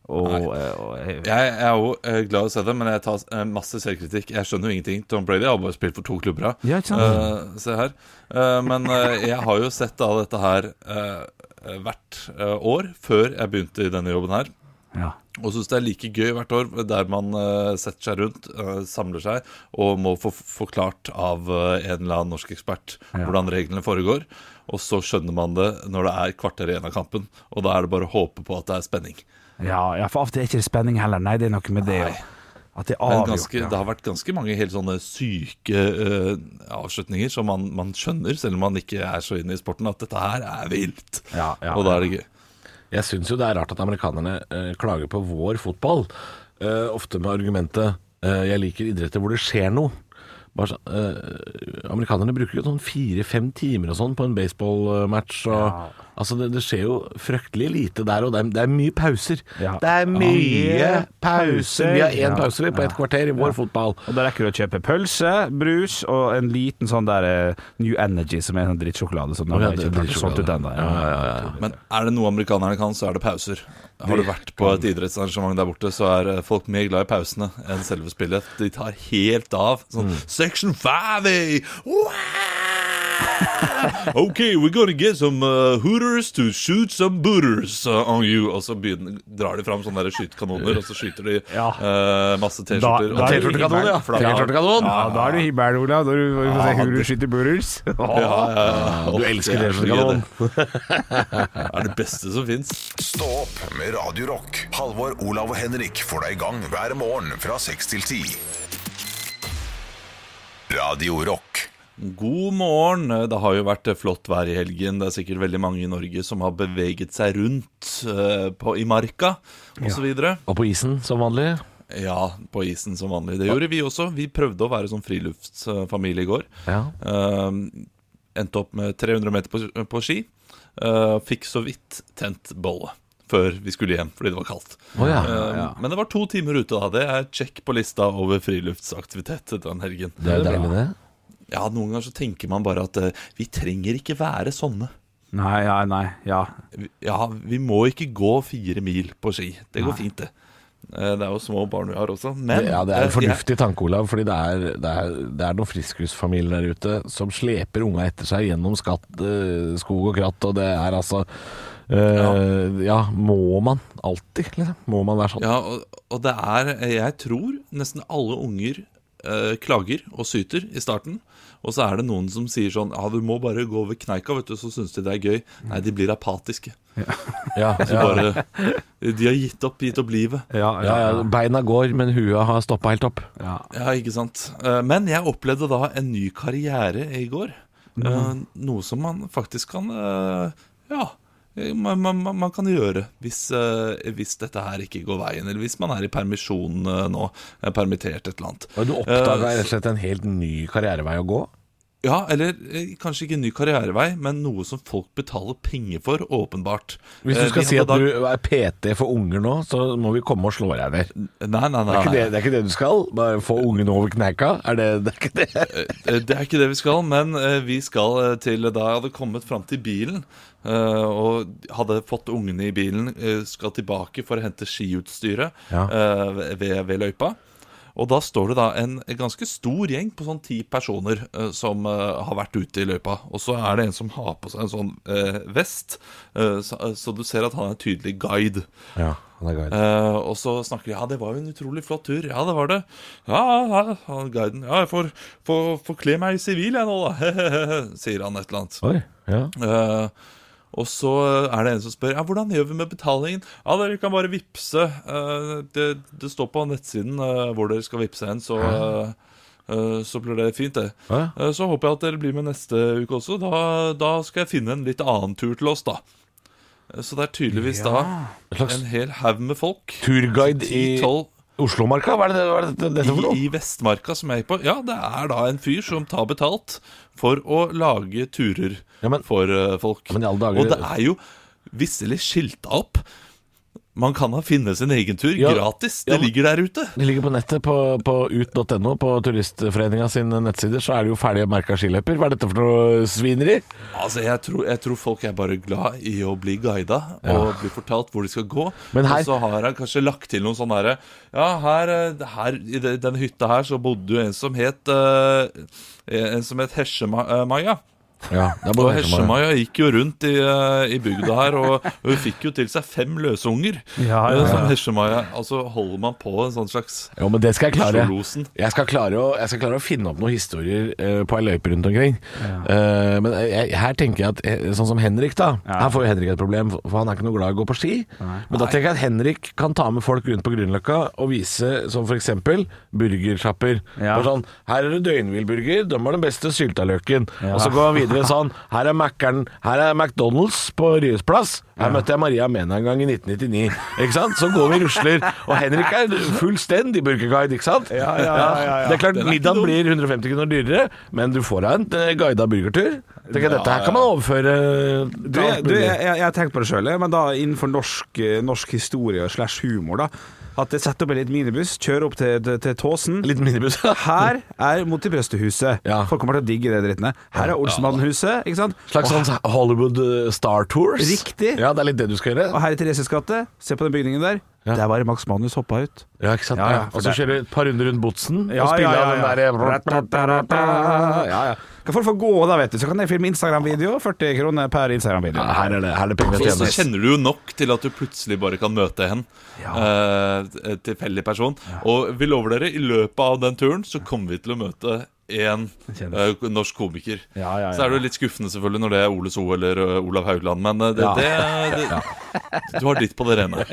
[SPEAKER 4] Jeg
[SPEAKER 5] er jo glad å se det, men jeg tar masse selvkritikk. Jeg skjønner jo ingenting. Tom Brady har bare spilt for 2 klubber.
[SPEAKER 4] Ja, ikke sant?
[SPEAKER 5] Se her. Men jeg har jo sett all dette her hvert år før jeg begynte i denne jobben her.
[SPEAKER 4] Ja.
[SPEAKER 5] Og synes det like gøy hvert år, der man setter seg rundt, samler seg og må få forklart av en eller annen norsk ekspert hvordan reglene foregår. Og så skjønner man det når det kvarter igjen av kampen, og da det bare å håpe på at det spenning.
[SPEAKER 4] Ja, for ofte ikke det spenning heller. Nei, det noe med det at det avgjort.
[SPEAKER 5] Det har vært ganske mange helt sånne syke avslutninger som man skjønner, selv om man ikke så inne i sporten, at dette her vilt. Og da det gøy.
[SPEAKER 6] Jeg synes jo det rart at amerikanerne klager på vår fotball, ofte med argumentet jeg liker idretter hvor det skjer noe. Bare, amerikanerne bruker jo sånn 4-5 timer og sånn på en baseballmatch, og altså det skjer jo fryktelig lite der, og det mye pauser. Det mye pauser. Vi har 1 pause på 1 kvarter i vår fotball.
[SPEAKER 4] Og da rekker du å kjøpe pølse, brus og en liten sånn der New Energy, som en sånn drittsjokolade som
[SPEAKER 5] Men det noe amerikanerne kan, så det pauser. Har du vært på et idrettsarrangement der borte, så folk mer glad i pausene enn selve spillet. De tar helt av. Sånn Section 5! Okay, we're gonna get some hooters to shoot some booters on you. Og så drar de fram sånne der skytekanoner, og så skyter de masse T-skjorter.
[SPEAKER 6] T-skjortekanon, ja. T-skjortekanon.
[SPEAKER 4] Da du himmel, Ola, når du ser hooters skyter booters.
[SPEAKER 6] Du elsker T-skjortekanon.
[SPEAKER 5] Det det beste som finnes.
[SPEAKER 3] Stå opp med Radio Rock. Halvor, Olav og Henrik får deg i gang hver morgen fra 6 til 10. Radio Rock.
[SPEAKER 5] God morgen. Det har jo vært flott vær i helgen. Det sikkert veldig mange i Norge som har beveget seg rundt i marka og så videre.
[SPEAKER 6] Og på isen som vanlig?
[SPEAKER 5] Ja, på isen som vanlig. Det gjorde vi også. Vi prøvde å være sånn friluftsfamilie i går. Endte opp med 300 meter på ski. Fikk så vidt tent bolle før vi skulle hjem, fordi det var kaldt. Men det var 2 timer ute da. Det check på lista over friluftsaktivitet den helgen.
[SPEAKER 6] Det deilig det.
[SPEAKER 5] Ja, noen ganger så tenker man bare at vi trenger ikke være sånne.
[SPEAKER 4] Nei.
[SPEAKER 5] Ja, vi må ikke gå 4 mil på ski. Det går fint det. Det jo små barn vi har også, men
[SPEAKER 6] det en fornuftig tanke, Olav, fordi det noen friskhusfamilier der ute som sleper unga etter seg gjennom skog og kratt, og det altså må man alltid, liksom. Må man være sånn?
[SPEAKER 5] Ja, og det jeg tror nesten alle unger klager og syter i starten, og så det noen som sier sånn, du må bare gå over kneika, vet du, så synes de det gøy. Nei, de blir apatiske. Bare, de har gitt opp livet.
[SPEAKER 6] Beina går, men huet har stoppet helt opp.
[SPEAKER 5] Ja, ikke sant. Men jeg opplevde da en ny karriere i går. Noe som man faktisk kan man kan gjøre hvis dette her ikke går veien, eller hvis man i permisjon nå, permittert et eller annet.
[SPEAKER 6] Og du oppdaget rett og slett en helt ny karrierevei å gå?
[SPEAKER 5] Ja, eller kanskje ikke en ny karrierevei, men noe som folk betaler penger for, åpenbart.
[SPEAKER 6] Hvis du skal si at du er PT for unger nå, så må vi komme og slå deg ned.
[SPEAKER 5] Nei.
[SPEAKER 6] Det er ikke det du skal? Bare få ungene over kneika? Det er ikke det?
[SPEAKER 5] Det er ikke det vi skal, men vi skal til da jeg hadde kommet fram til bilen, og hadde fått ungene i bilen, skal tilbake for å hente skiutstyret ved løypa. Og da står det da en ganske stor gjeng på sånn 10 personer som har vært ute i løypa. Og så er det en som har på seg en sånn vest, så du ser at han er en tydelig guide.
[SPEAKER 6] Ja, han er guide.
[SPEAKER 5] Og så snakker de, det var jo en utrolig flott tur. Ja, det var det. Ja, han guiden. Ja, jeg får kle meg i sivil jeg nå da, sier han et eller annet.
[SPEAKER 6] Oi, ja.
[SPEAKER 5] Og så er det en som spør hvordan gjør vi med betalingen? Ja, dere kan bare vippse. Det står på nettsiden hvor dere skal vippse hen, så blir det fint det. Så håper jeg at dere blir med neste uke også. Da skal jeg finne en litt annen tur til oss da. Så det er tydeligvis da en hel haug med folk.
[SPEAKER 6] Turguide i
[SPEAKER 5] 10-12
[SPEAKER 6] Oslomarka, hva er det dette for noe?
[SPEAKER 5] I Vestmarka som jeg gikk på. Ja, det er da en fyr som tar betalt for å lage turer for folk.
[SPEAKER 6] Men i alle dager...
[SPEAKER 5] Og det er jo visselig skilta opp. Man kan finne sin egen tur gratis. Det ligger der ute.
[SPEAKER 6] Det ligger på nettet på ut.no, på Turistforeninga sin nettsider, så er det jo ferdig merka skiløper. Hva er dette for noe svineri?
[SPEAKER 5] Altså, jeg tror folk er bare glad i å bli guida og bli fortalt hvor de skal gå.
[SPEAKER 6] Men her...
[SPEAKER 5] Og så har han kanskje lagt til noen sånne her. Ja, her i den hytta her så bodde jo en som het Hesjemaja.
[SPEAKER 6] Ja,
[SPEAKER 5] og Hesjemaja gikk jo rundt i bygda her, og hun fikk jo til seg 5 løsunger. Som Hesjemaja. Altså holder man på en sånn slags
[SPEAKER 6] men det skal jeg klare. Jeg skal klare å finne opp noen historier på en løype rundt omkring. Men her tenker jeg at sånn som Henrik da, her får jo Henrik et problem, for han er ikke noe glad i å gå på ski. Men da tenker jeg at Henrik kan ta med folk rundt på Grünerløkka og vise, som for eksempel burgershopper. Sånn, her er det døgnhvilburger, de har den beste syltaløken. Og så går han videre sånn, her er McDonald's på Ryes plass. Her møtte jeg Maria Mena en gang i 1999. Ikke sant? Så går vi rusler, og Henrik er fullstendig burgerguide, ikke sant? Ja. Det er klart, middagen blir 150 kroner dyrere, men du får en guidet burgertur. Tenker jeg, dette her kan man overføre.
[SPEAKER 4] Jeg har tenkt på det selv, men da innenfor norsk historie / humor da, at jeg setter opp en litt minibuss, kjører opp til Tåsen.
[SPEAKER 6] Litt minibuss.
[SPEAKER 4] Her er Mot i brøstehuset. Folk kommer til å digge det drittene. Her er Olsenmannen-huset, ikke sant?
[SPEAKER 6] Slags sånn Hollywood Star Tours.
[SPEAKER 4] Riktig.
[SPEAKER 6] Ja, det er litt det du skal gjøre.
[SPEAKER 4] Og her i Thereses gate, se på den bygningen der. Der var det Max Manus hoppa ut.
[SPEAKER 6] Ja, ikke sant? Og så kjører et par runder rundt Botsen og spiller den der.
[SPEAKER 4] Kan folk få gå da, vet du, så kan jeg filme Instagram-video, 40 kroner per Instagram-video.
[SPEAKER 6] Her er det penger
[SPEAKER 5] tjenes. Så kjenner du jo nok til at du plutselig bare kan møte en tilfeldig person. Og vi lover dere, i løpet av den turen så kommer vi til å møte en norsk komiker. Så er det jo litt skuffende selvfølgelig når det er Ole So eller Olav Haugland, men du har ditt på det rene.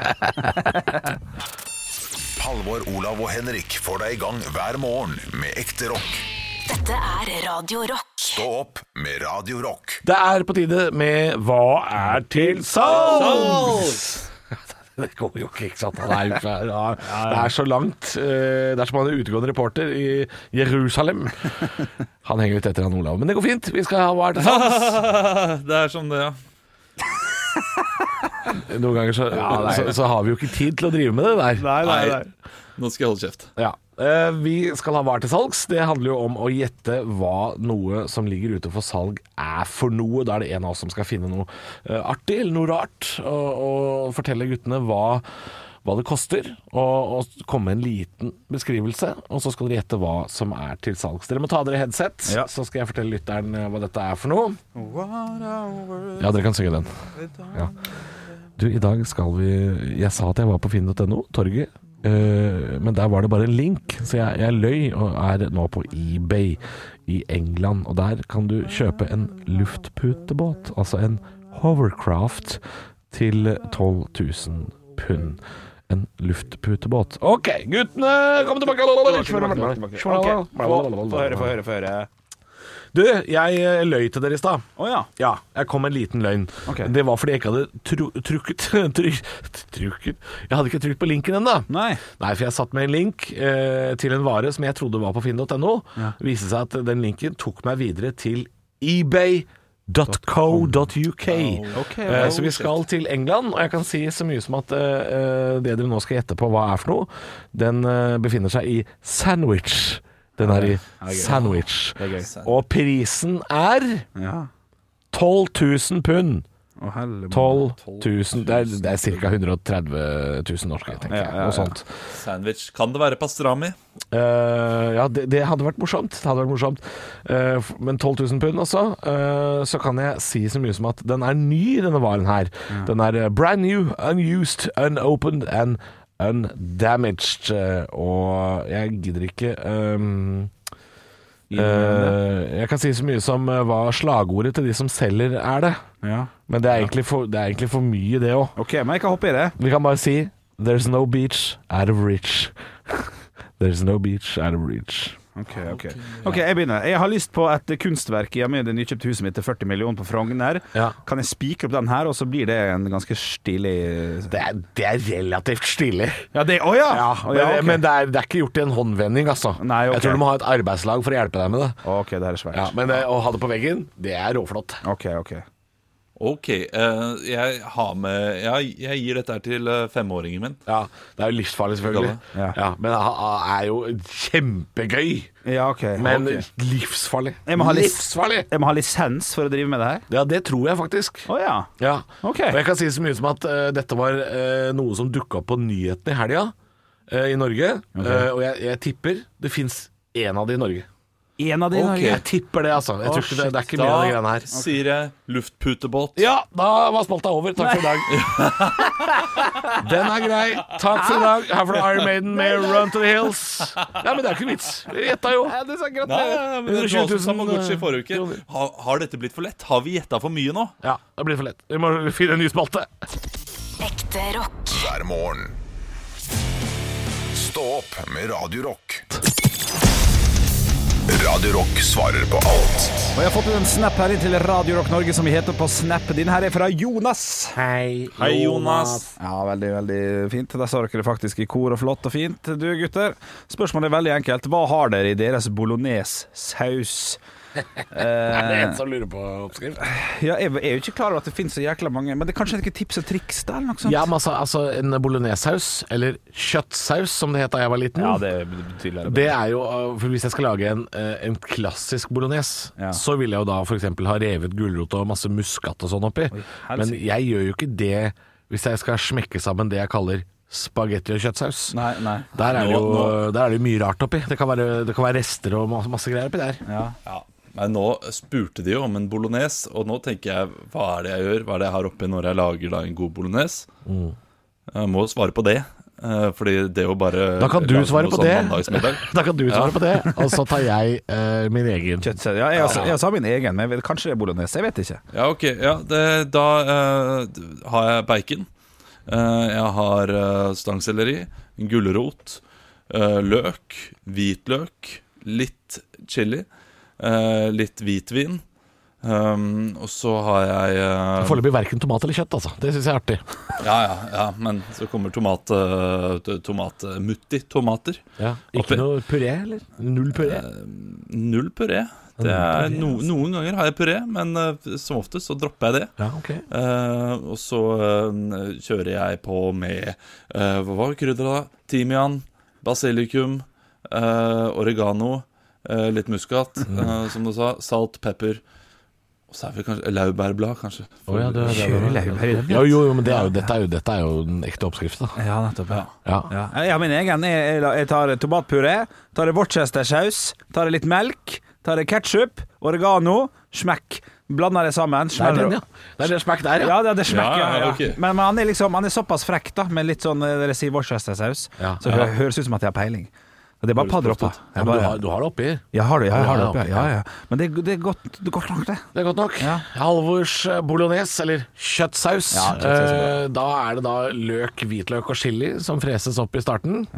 [SPEAKER 3] Halvor, Olav og Henrik får deg i gang hver morgen med ekte rock.
[SPEAKER 2] Dette er Radio Rock.
[SPEAKER 3] Stå opp med Radio Rock.
[SPEAKER 6] Det er på tide med Hva er til salgs? Det går jo ikke sant? Det er så langt. Det er som han er utegående reporter i Jerusalem. Han henger litt etter han Olav, men det går fint. Vi skal ha Hva er til salgs?
[SPEAKER 5] Det er som det,
[SPEAKER 6] Noen ganger så har vi jo ikke tid til å drive med det der.
[SPEAKER 5] Nei. Nå skal jeg holde kjeft.
[SPEAKER 6] Vi skal ha Hva er til salgs. Det handler jo om å gjette hva noe som ligger ute for salg er for noe. Da er det en av oss som skal finne noe artig eller noe rart og fortelle guttene hva det koster, og komme med en liten beskrivelse, og så skal dere gjette hva som er til salgs. Dere må ta dere headset, så skal jeg fortelle lytteren hva dette er for noe. Ja, dere kan synge den. Du, i dag skal vi... Jeg sa at jeg var på finn.no, torget, men der var det bare en link, så jeg løy og er nå på eBay i England, og der kan du kjøpe en luftputebåt, altså en hovercraft til 12 000 pund. En luftputebåt. Ok, guttene, kom tilbake.
[SPEAKER 4] Få høre.
[SPEAKER 6] Du, jeg løy til dere i stad.
[SPEAKER 4] Ja.
[SPEAKER 6] Ja, jeg kom med en liten løgn.
[SPEAKER 4] Ok.
[SPEAKER 6] Det var fordi jeg ikke hadde trukket. Jeg hadde ikke trykt på linken ennå.
[SPEAKER 4] Nei.
[SPEAKER 6] Nei, for jeg satt med en link til en vare som jeg trodde var på finn.no.
[SPEAKER 4] Ja.
[SPEAKER 6] Det viste seg at den linken tok meg videre til ebay.co.uk. Så vi skal til England, og jeg kan si så mye som at det dere nå skal gjette på hva er for noe, den befinner seg i Sandwich. Den er i Sandwich.
[SPEAKER 4] Det er gøy.
[SPEAKER 6] Og prisen er
[SPEAKER 4] Ja.
[SPEAKER 6] 12 000 pund.
[SPEAKER 4] Å, helle
[SPEAKER 6] 12 000, det er ca. 130 000 norske, tenker jeg. Noe sånt.
[SPEAKER 5] Sandwich. Kan det være pastrami?
[SPEAKER 6] Ja, det hadde vært morsomt. Det hadde vært morsomt. Men 12 000 pund også. Så kan jeg si så mye som at den er ny, denne varen her. Den er brand new, unused, unopened and undamaged. Og jeg gidder ikke jeg kan si så mye som hva slagordet til de som selger er det.
[SPEAKER 4] Ja.
[SPEAKER 6] Men det er egentlig for mye det også.
[SPEAKER 4] Ok, men jeg kan hoppe i det.
[SPEAKER 6] Vi kan bare si There's no beach out of reach. There's no beach out of reach.
[SPEAKER 4] Ok, jeg begynner. Jeg har lyst på et kunstverk i det nykjøpte huset mitt til 40 millioner på Frogner.
[SPEAKER 6] Ja.
[SPEAKER 4] Kan jeg spikre opp den her, og så blir det en ganske stilig...
[SPEAKER 6] Det er relativt stilig.
[SPEAKER 4] Ja, det... Å ja! Ok.
[SPEAKER 6] Men det er ikke gjort i en håndvending, altså.
[SPEAKER 4] Nei, ok.
[SPEAKER 6] Jeg tror du må ha et arbeidslag for å hjelpe deg med det.
[SPEAKER 4] Ok, det her er svært.
[SPEAKER 6] Ja, men å ha det på veggen, det er råflott.
[SPEAKER 5] Ok, jeg gir dette her til 5-åringen min.
[SPEAKER 6] Ja, det er jo livsfarlig selvfølgelig.
[SPEAKER 4] Ja.
[SPEAKER 6] Men det er jo kjempegøy.
[SPEAKER 4] Ja, ok.
[SPEAKER 6] Men livsfarlig.
[SPEAKER 4] Jeg må ha
[SPEAKER 6] livsfarlig.
[SPEAKER 4] Jeg må ha lisens for å drive med det her?
[SPEAKER 6] Ja, det tror jeg faktisk.
[SPEAKER 4] Å ja.
[SPEAKER 6] Ja.
[SPEAKER 4] Ok.
[SPEAKER 6] Og jeg kan si så mye som at dette var noe som dukket opp på nyhetene i helga i Norge. Og jeg tipper det finnes en av de i Norge.
[SPEAKER 4] En av de i Norge?
[SPEAKER 6] Jeg tipper det, altså. Jeg tror ikke det er ikke mye av de greiene her.
[SPEAKER 5] Sier jeg luftputebåt.
[SPEAKER 6] Ja, da var spalta over. Takk for i dag. Den er grei. Takk for i dag. Her får du Iron Maiden med Run to the Hills. Ja, men det er ikke vits. Vi gjettet jo.
[SPEAKER 4] Ja, det er så greit.
[SPEAKER 5] Nei, men det
[SPEAKER 6] 120 000
[SPEAKER 5] var Tamagotchi forrige uke. Har dette blitt for lett? Har vi gjettet for mye nå?
[SPEAKER 6] Ja, det blir for lett. Vi må finne en ny spalte.
[SPEAKER 9] Ekte rock.
[SPEAKER 3] hver morgen. Stå opp med Radio Rock. Radio Rock svarer på alt.
[SPEAKER 4] Og jeg har fått en snap her inn til Radio Rock Norge, som vi heter på Snap. Din her er fra Jonas.
[SPEAKER 6] Hei,
[SPEAKER 5] Jonas.
[SPEAKER 4] Ja, veldig, veldig fint. Der sa dere det faktisk i kor og flott og fint. Du gutter, spørsmålet er veldig enkelt. Hva har dere i deres bolognese-saus?
[SPEAKER 6] Er det en som lurer på oppskrift?
[SPEAKER 4] Ja, jeg er jo ikke klar over at det finnes så jækla mange. Men det er kanskje ikke tips og triks der, eller noe sånt?
[SPEAKER 6] Ja, men altså en bolognesaus, eller kjøttsaus som det het da jeg var liten.
[SPEAKER 4] Ja, det betyr
[SPEAKER 6] det er jo, for hvis jeg skal lage en klassisk bolognese,
[SPEAKER 4] Ja.
[SPEAKER 6] så vil jeg jo da for eksempel ha revet gulrot og masse muskat og sånn oppi. Men jeg gjør jo ikke det hvis jeg skal smekke sammen det jeg kaller spagetti og kjøttsaus.
[SPEAKER 4] Nei.
[SPEAKER 6] Der er det jo mye rart oppi. Det kan være rester og masse greier oppi der.
[SPEAKER 4] Ja.
[SPEAKER 5] Men nå spurte de jo om en bolognese, og nå tenker jeg, hva er det jeg gjør? Hva er det jeg har oppi når jeg lager da en god bolognese? Jeg må svare på det, fordi det er jo bare...
[SPEAKER 6] Da kan du svare på det.
[SPEAKER 5] mandagsmiddag.
[SPEAKER 6] På det, og så tar jeg min egen.
[SPEAKER 4] Kjøttsaus. Ja, jeg har min egen, men kanskje det er bolognese. Jeg vet ikke.
[SPEAKER 5] Ja, ok. Ja, da har jeg bacon. Jeg har stangselleri, gulrot, løk, hvitløk, litt chili, litt hvitvin, og så har jeg
[SPEAKER 6] Foreløpig verken tomat eller kjøtt, altså. Det synes jeg er artig.
[SPEAKER 5] Ja, men så kommer mutti-tomater.
[SPEAKER 6] Ja. Ikke noe puré, eller? Null puré?
[SPEAKER 5] Null puré. Det er noen ganger har jeg puré, men som oftest så dropper jeg det.
[SPEAKER 6] Ja, ok.
[SPEAKER 5] Og så kjører jeg på med hva var krydderet da? Timian, basilikum, oregano, litt muskat, som du sa, salt, pepper, og så er vi kanskje laurbærblad, kanskje.
[SPEAKER 6] Ja, men dette er jo den ekte oppskriften da.
[SPEAKER 4] Ja, nettopp,
[SPEAKER 6] Ja.
[SPEAKER 4] Jeg har min egen. Jeg tar tomatpuré, tar Worcestersaus, tar litt melk, tar ketchup, oregano, smekk. Blander det sammen.
[SPEAKER 6] Det er det smekk der, ja.
[SPEAKER 4] Ja, det er smekk, ja.
[SPEAKER 5] Okay.
[SPEAKER 4] Men han er såpass frekk da, med litt sånn, dere sier Worcestersaus, så det høres ut som at jeg har peiling. Det er bare paddropper.
[SPEAKER 6] Ja, men du har det oppi?
[SPEAKER 4] Jeg har det oppi, ja. Men det er godt nok, det.
[SPEAKER 6] Det er godt nok.
[SPEAKER 4] Ja.
[SPEAKER 6] Halvors bolognese, eller kjøttsaus.
[SPEAKER 4] Ja, kjøttsaus
[SPEAKER 6] da er det da løk, hvitløk og chili som freses opp i starten.
[SPEAKER 4] Ja.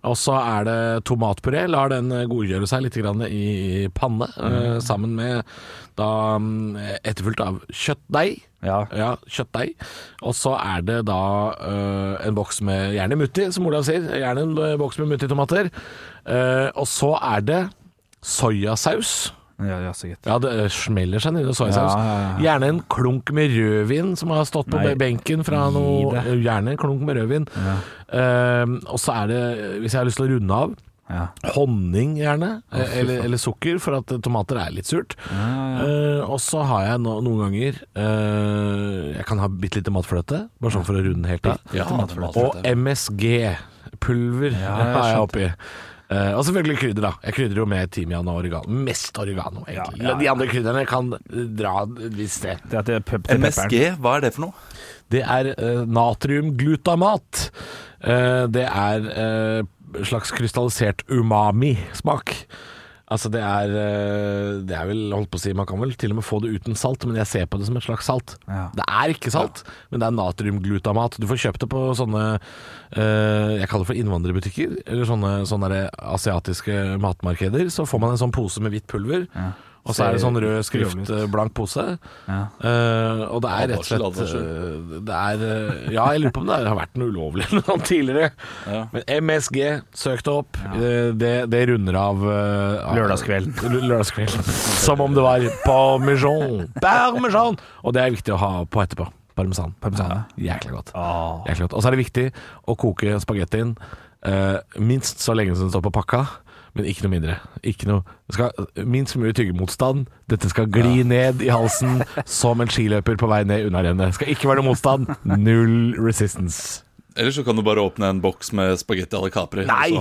[SPEAKER 6] Og så er det tomatpuré. Lar den godgjøre seg litt grann i panne, sammen med da etterfulgt av kjøttdeig. Ja, kjøttdeig. Og så er det da en boks med gjerne mutti, som Olav sier. Gjerne en boks med mutti-tomater. Og så er det sojasaus.
[SPEAKER 4] Ja, sikkert.
[SPEAKER 6] Ja, det smeller seg ned i sojasaus. Gjerne en klunk med rødvin som har stått på benken fra noe. Gjerne en klunk med rødvin. Og så er det, hvis jeg har lyst til å runde av, honning gjerne, eller sukker, for at tomater er litt surt. Og så har jeg noen ganger jeg kan ha bitte litt matfløte, bare sånn for å runde helt av. Og MSG-pulver har jeg oppi. Og selvfølgelig krydder da. Jeg krydder jo med timian og oregano. Mest oregano, egentlig. De andre krydderne kan dra hvis det.
[SPEAKER 5] MSG, hva er det for noe?
[SPEAKER 6] Det er natriumglutamat. Det er slags krystallisert umami-smak. Altså det er vel, holdt på å si, man kan vel til og med få det uten salt, men jeg ser på det som et slags salt. Det er ikke salt, men det er natriumglutamat. Du får kjøpt det på sånne, jeg kaller det for innvandrerbutikker, eller sånne asiatiske matmarkeder. Så får man en sånn pose med hvitt pulver, og så er det sånn rød skrift, blank pose. Og det er rett og slett det er, jeg lurer på om det har vært noe ulovlig tidligere. Men MSG, søk det opp. Det runder av Lørdagskvelden. Som om det var parmesan. Og det er viktig å ha på etterpå. Parmesan. Jækla godt. Og så er det viktig å koke spagettien minst så lenge som det står på pakka. Men ikke noe mindre. Det skal minst mulig tyggemotstand. Dette skal gli ned i halsen som en skiløper på vei ned under rennet. Det skal ikke være noe motstand. Null resistance.
[SPEAKER 5] Eller så kan du bare åpne en boks med spagetti alle Capri.
[SPEAKER 6] Nei.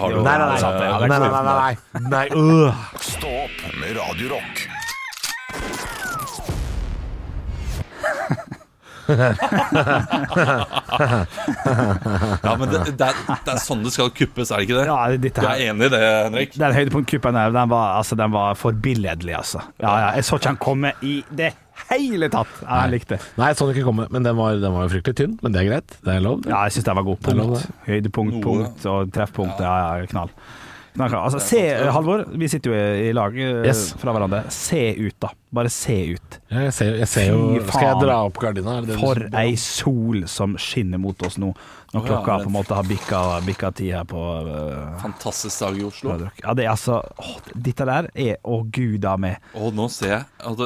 [SPEAKER 3] Stå opp med Radio Rock.
[SPEAKER 5] Ja, men det er sånn det skal kuppes, er det ikke det? Du er enig i det, Henrik?
[SPEAKER 4] Den høydepunktkuppen her, den var forbilledlig, altså. Jeg så ikke han komme i det hele tatt. Jeg likte det.
[SPEAKER 6] Nei, jeg så den ikke komme, men den var jo fryktelig tynn. Men det er greit, det er lov.
[SPEAKER 4] Ja, jeg synes den var god. Punkt. Høydepunkt, punkt og treffpunkt. Knall. Altså, Halvor, vi sitter jo i lag fra hverandre. Se ut da. Bare se ut.
[SPEAKER 6] Jeg ser jo. Skal jeg dra opp gardina?
[SPEAKER 4] For ei sol som skinner mot oss nå. Når klokka på en måte har bikka 10 her på
[SPEAKER 5] fantastisk dag i Oslo.
[SPEAKER 4] Ja, det er altså dette der er gud av meg.
[SPEAKER 5] Nå ser jeg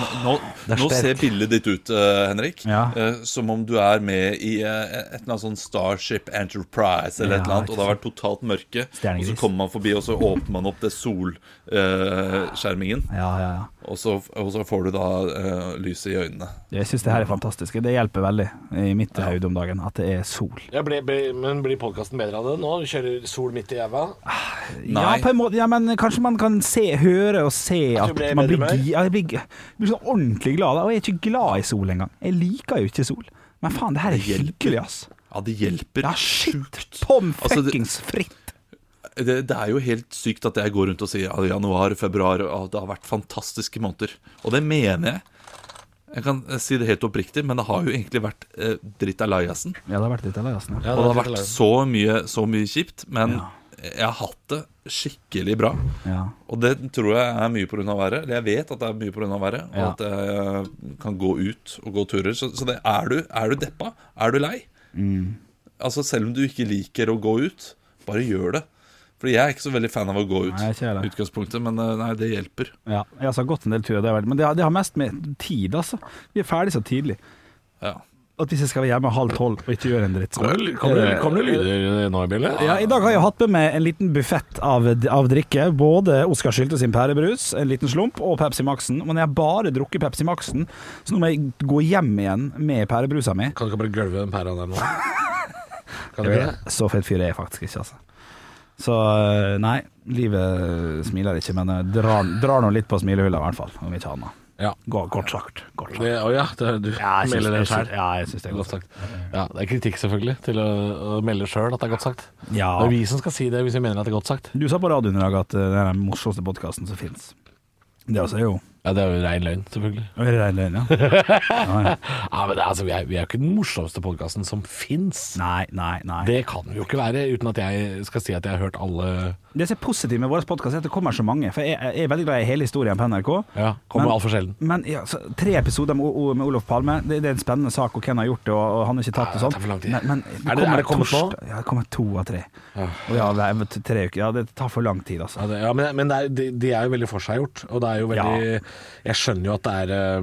[SPEAKER 5] nå ser bildet ditt ut, Henrik, som om du er med i et eller annet sånn Starship Enterprise eller et eller annet, og det har vært totalt mørke, og så kommer man forbi, og så åpner man opp det solskjermingen, og så får du da lyset i øynene. Jeg synes det her er fantastisk. Det hjelper veldig i mitt hode om dagen at det er sol.
[SPEAKER 6] Men blir podcasten bedre av det nå? Du kjører sol midt i jæva?
[SPEAKER 4] Ja, på en måte. Ja, men kanskje man kan høre og se at man blir sånn ordentlig glad. Og jeg er ikke glad i sol engang. Jeg liker jo ikke sol. Men faen, det her er hyggelig, ass.
[SPEAKER 5] Ja, det hjelper.
[SPEAKER 4] Ja, shit. Tom fuckings fritt.
[SPEAKER 5] Det er jo helt sykt at jeg går rundt og sier januar, februar, og det har vært fantastiske måneder. Og det mener jeg. Jeg kan si det helt oppriktig, men det har jo egentlig vært dritt av lajasen. Ja, det har vært dritt av lajasen. Ja, og det har vært så mye kjipt, men jeg har hatt det skikkelig bra. Ja. Og det tror jeg er mye på grunn av været. Jeg vet at det er mye på grunn av været, og at jeg kan gå ut og gå turer. Så det, er du deppa? Er du lei? Altså, selv om du ikke liker å gå ut, bare gjør det. Fordi jeg er ikke så veldig fan av å gå ut utgangspunktet, men nei, det hjelper. Ja, jeg har gått en del turer, men det har mest med tid, altså. Vi er ferdig så tidlig. Ja. At hvis jeg skal være hjemme 11:30 og ikke gjøre en dritt
[SPEAKER 6] Kommer det lyder nå i bildet?
[SPEAKER 4] Ja, i dag har jeg hatt med meg en liten buffett av drikke. Både Oskar Sylte sin pærebrus, en liten slump, og Pepsi Maxen. Men jeg har bare drukket Pepsi Maxen, så nå må jeg gå hjem igjen med pærebrusa mi.
[SPEAKER 6] Kan du ikke bare gølve den pæra der nå? Kan du ikke det?
[SPEAKER 4] Så fett fyr er jeg faktisk ikke, altså. Så nei, livet smiler ikke, men drar nå litt på smilehullet i hvert fall, om ikke annet. Ja. Godt sagt.
[SPEAKER 6] Du melder det selv.
[SPEAKER 4] Ja, jeg synes det er godt sagt.
[SPEAKER 6] Ja, det er kritikk selvfølgelig til å melde selv at det er godt sagt. Ja. Det er vi som skal si det hvis vi mener at det er godt sagt.
[SPEAKER 4] Du sa på radioen i dag at det er den morsomste podcasten som finnes. Det også er jo
[SPEAKER 6] Ja, det er jo rein løgn, selvfølgelig.
[SPEAKER 4] Er det rein løgn, ja?
[SPEAKER 6] Ja, men altså, vi er jo ikke den morsomste podcasten som finnes.
[SPEAKER 4] Nei.
[SPEAKER 6] Det kan vi jo ikke være, uten at jeg skal si at jeg har hørt alle.
[SPEAKER 4] Det som er positivt med vår podcast er at det kommer så mange. For jeg er veldig glad i hele historien på NRK.
[SPEAKER 6] Ja, kommer alt for sjelden.
[SPEAKER 4] Men ja, 3 episoder med Olof Palme, det er en spennende sak, og hvem har gjort det, og han har ikke tatt det sånn.
[SPEAKER 6] Det tar for lang tid.
[SPEAKER 4] Men
[SPEAKER 6] Er det kommet nå?
[SPEAKER 4] Ja, det kommer 2 av 3. Og ja, det er 3 uker. Ja, det tar for lang tid, altså.
[SPEAKER 6] Ja, men de er jo veldig forseggjort, og det er jo veldig Jeg skjønner jo at det er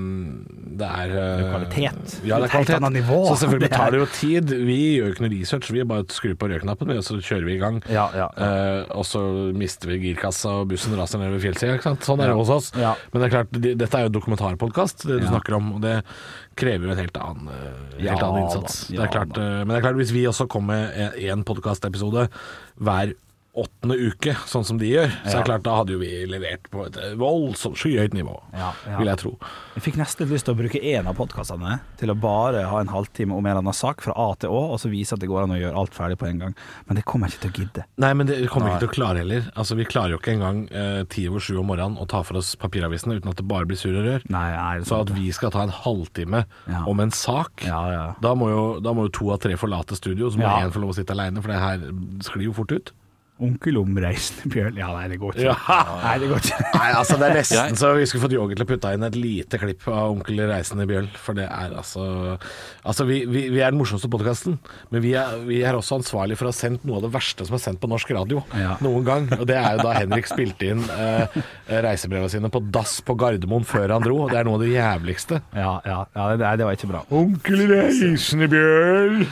[SPEAKER 4] kvalitet.
[SPEAKER 6] Ja, det er
[SPEAKER 4] et helt annet nivå.
[SPEAKER 6] Så selvfølgelig tar det jo tid. Vi gjør jo ikke noe research, vi bare skrur på rødknappen, og så kjører vi i gang. Og så mister vi girkassa, og bussen raser ned ved fjellsida, ikke sant? Sånn er det hos oss. Men det er klart, dette er jo dokumentarpodcast, det du snakker om, og det krever jo en helt annen innsats. Det er klart, men det er klart, hvis vi også kommer med en podcastepisode hver 8. uke, sånn som de gjør, så er det klart, da hadde jo vi levert på et voldsomt skyhøyt nivå, vil jeg tro.
[SPEAKER 4] Jeg fikk nesten lyst til å bruke en av podcastene til å bare ha en halvtime om en eller annen sak fra A til Å, og så vise at det går an å gjøre alt ferdig på en gang. Men det kommer jeg ikke til å gidde.
[SPEAKER 6] Nei, men det kommer ikke til å klare heller. Altså, vi klarer jo ikke engang 7:10 om morgenen å ta for oss papiravisene uten at det bare blir surr og rør. Så at vi skal ta en halvtime om en sak, da må jo 2 av 3 forlate studio, så må 1 få lov å sitte alene, for det her sklir jo fort ut.
[SPEAKER 4] Onkel omreisende bjørn. Ja, nei, det går ikke. Nei, det går ikke.
[SPEAKER 6] Nei, altså det er nesten så vi skulle fått Yogi til å putte inn et lite klipp av Onkel reisende bjørn, for det er altså vi er den morsomste podcasten, men vi er også ansvarlig for å ha sendt noe av det verste som er sendt på norsk radio noen gang, og det er jo da Henrik spilte inn reisebrevene sine på dass på Gardermoen før han dro, og det er noe av det jævligste.
[SPEAKER 4] Det var ikke bra.
[SPEAKER 6] Onkel reisende bjørn.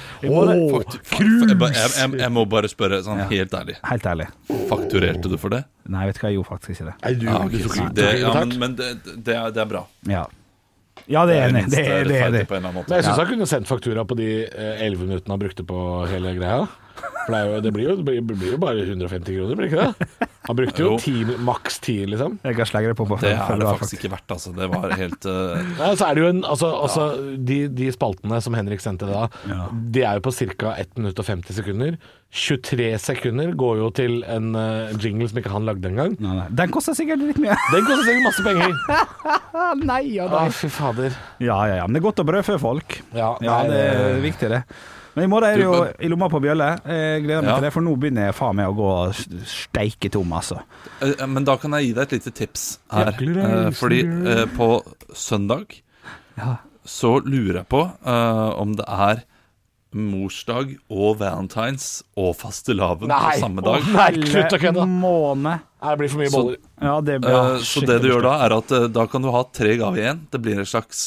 [SPEAKER 5] Jeg må bare spørre sånn helt ærlig.
[SPEAKER 4] Helt ærlig.
[SPEAKER 5] Fakturerte du for det?
[SPEAKER 4] Nei, vet du hva, jeg gjorde faktisk ikke det.
[SPEAKER 5] Men det er bra.
[SPEAKER 4] Ja, det er enig. Det er det.
[SPEAKER 6] Men jeg synes han kunne sendt faktura på de 11 minuttene han brukte på hele greia. For det blir jo bare 150 kroner, blir ikke det? Han brukte jo maks 10, liksom.
[SPEAKER 4] Jeg kan slenge det på.
[SPEAKER 5] Det er det faktisk ikke verdt, altså. Det var helt
[SPEAKER 6] Nei, så er det jo de spaltene som Henrik sendte da, de er jo på ca. 1 minutt og 50 sekunder. 23 sekunder går jo til en jingle som ikke han lagde engang.
[SPEAKER 4] Nei. Den koster sikkert litt mye.
[SPEAKER 6] Den koster sikkert masse penger.
[SPEAKER 4] Nei.
[SPEAKER 6] Fy fader.
[SPEAKER 4] Ja, men det er godt å brødfø folk.
[SPEAKER 6] Ja,
[SPEAKER 4] det er viktig det. Men i morgen er det jo i lomma på bjølle. Jeg gleder meg til det, for nå begynner jeg faen meg å gå steike tom, altså.
[SPEAKER 5] Men da kan jeg gi deg et lite tips her. Fordi på søndag så lurer jeg på om det er morsdag og valentines og fastelavn på samme dag.
[SPEAKER 6] Nei, slutt å kødde.
[SPEAKER 4] Det
[SPEAKER 6] blir for mye boller.
[SPEAKER 5] Så det du gjør da, er at da kan du ha 3 gaver igjen. Det blir en slags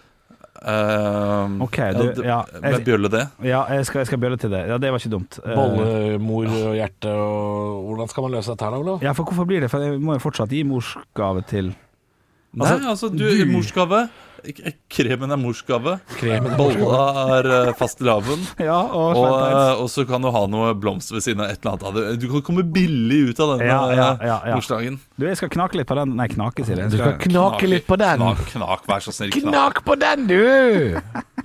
[SPEAKER 5] med bjølle det.
[SPEAKER 4] Ja, jeg skal bjølle til det. Ja, det var ikke dumt.
[SPEAKER 6] Bolle, mor og hjerte og hvordan skal man løse dette her da, Olav?
[SPEAKER 4] Ja, for hvorfor blir det? For jeg må jo fortsatt gi morsgave til
[SPEAKER 5] morsgave. Kremen er morsgave. Bolla er fastelavn. Og så kan du ha noe blomster ved siden av et eller annet. Du kan komme billig ut av denne morsdagen.
[SPEAKER 4] Jeg skal knake litt på den. Nei, knake, sier jeg.
[SPEAKER 6] Du skal knake litt på den.
[SPEAKER 5] Knak, vær så snill.
[SPEAKER 6] Knak på den, du!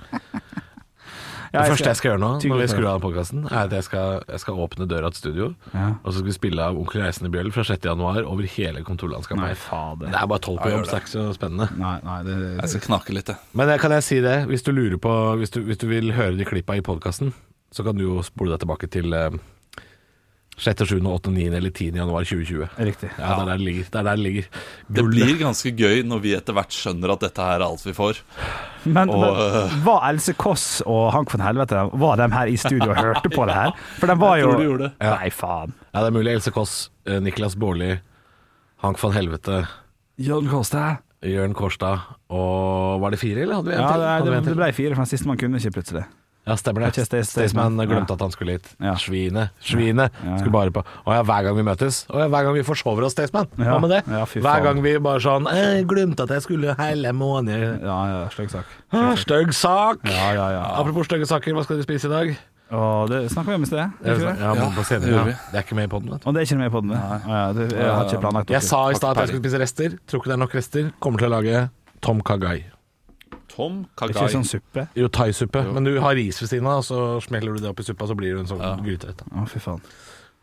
[SPEAKER 6] Det første jeg skal gjøre nå, når vi skrur av podcasten, er at jeg skal åpne døra til studio, og så skal vi spille av Onkel reisende bjøll fra 6. januar over hele kontorlandskapet.
[SPEAKER 4] Nei, fader.
[SPEAKER 6] Det er bare 12 på jobb, så det er ikke så spennende.
[SPEAKER 4] Nei,
[SPEAKER 5] jeg skal knake litt, det.
[SPEAKER 6] Men kan jeg si det, hvis du lurer på, hvis du vil høre de klippa i podcasten, så kan du jo spole deg tilbake til 6., 7., 8., 9. eller 10. januar 2020.
[SPEAKER 4] Riktig.
[SPEAKER 6] Ja, det er der det ligger.
[SPEAKER 5] Det blir ganske gøy når vi etter hvert skjønner at dette er alt vi får.
[SPEAKER 4] Men var Else Kåss og Hank von Helvete, var de her i studio og hørte på det her? For de var jo...
[SPEAKER 5] Jeg tror de gjorde det.
[SPEAKER 4] Nei, faen.
[SPEAKER 6] Ja, det er mulig. Else Kåss, Niklas Baarli, Hank von Helvete, Jørn Kårstad, og var det 4, eller hadde vi en til?
[SPEAKER 4] Ja, det ble 4, for den siste man kunne ikke plutselig.
[SPEAKER 6] Ja, stemmer det. Staysman glemte at han skulle hit. Svinet skulle bare på. Hver gang vi møtes, hver gang vi forsover oss, Staysman. Hva med det? Hver gang vi bare sånn Jeg glemte at jeg skulle hele måned.
[SPEAKER 4] Stygg sak.
[SPEAKER 6] Stygg sak. Apropos stygge saker, hva skal du spise i dag?
[SPEAKER 4] Det snakker vi om i sted.
[SPEAKER 6] Det er ikke med i podden, vet du.
[SPEAKER 4] Og det er ikke med i podden. Jeg har ikke planlagt.
[SPEAKER 6] Jeg sa i stad at jeg skulle spise rester. Tror ikke det er nok rester. Kommer til å lage Tom Kha-Gai.
[SPEAKER 4] Ikke sånn suppe?
[SPEAKER 6] Jo, thai-suppe. Men du har ris ved siden av, og så smeller du det opp i suppa, så blir det en sånn gryterett.
[SPEAKER 4] Fy faen.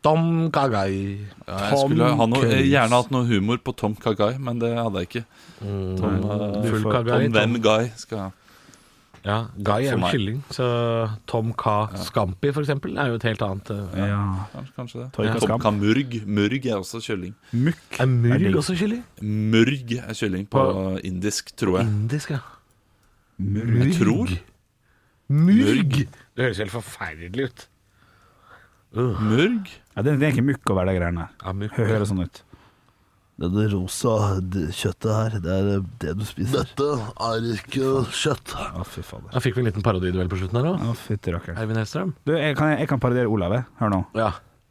[SPEAKER 6] Tom Kagai.
[SPEAKER 5] Ja, jeg skulle gjerne hatt noe humor på Tom Kagai, men det hadde jeg ikke. Tom Hvem Guy skal ha.
[SPEAKER 6] Ja, Guy er jo kylling. Så Tom K. Scampi for eksempel er jo et helt annet.
[SPEAKER 5] Kanskje det. Tom K. Murg er også kylling.
[SPEAKER 6] Er murg også kylling?
[SPEAKER 5] Murg er kylling på indisk, tror jeg.
[SPEAKER 6] Indisk, ja.
[SPEAKER 5] Jeg tror.
[SPEAKER 6] Murg? Det høres helt forferdelig ut.
[SPEAKER 5] Murg?
[SPEAKER 4] Ja, det er ikke mukk over de greiene.
[SPEAKER 6] Ja,
[SPEAKER 4] høres sånn ut.
[SPEAKER 10] Det rosa kjøttet her, det det du spiser. Dette ikke kjøtt.
[SPEAKER 4] Fy fader.
[SPEAKER 6] Da fikk vi en liten parodiduell på slutten her også.
[SPEAKER 4] Fytti rakker.
[SPEAKER 6] Eivind Hellstrøm.
[SPEAKER 4] Du, jeg kan parodiere Olav, hør nå.
[SPEAKER 6] Ja.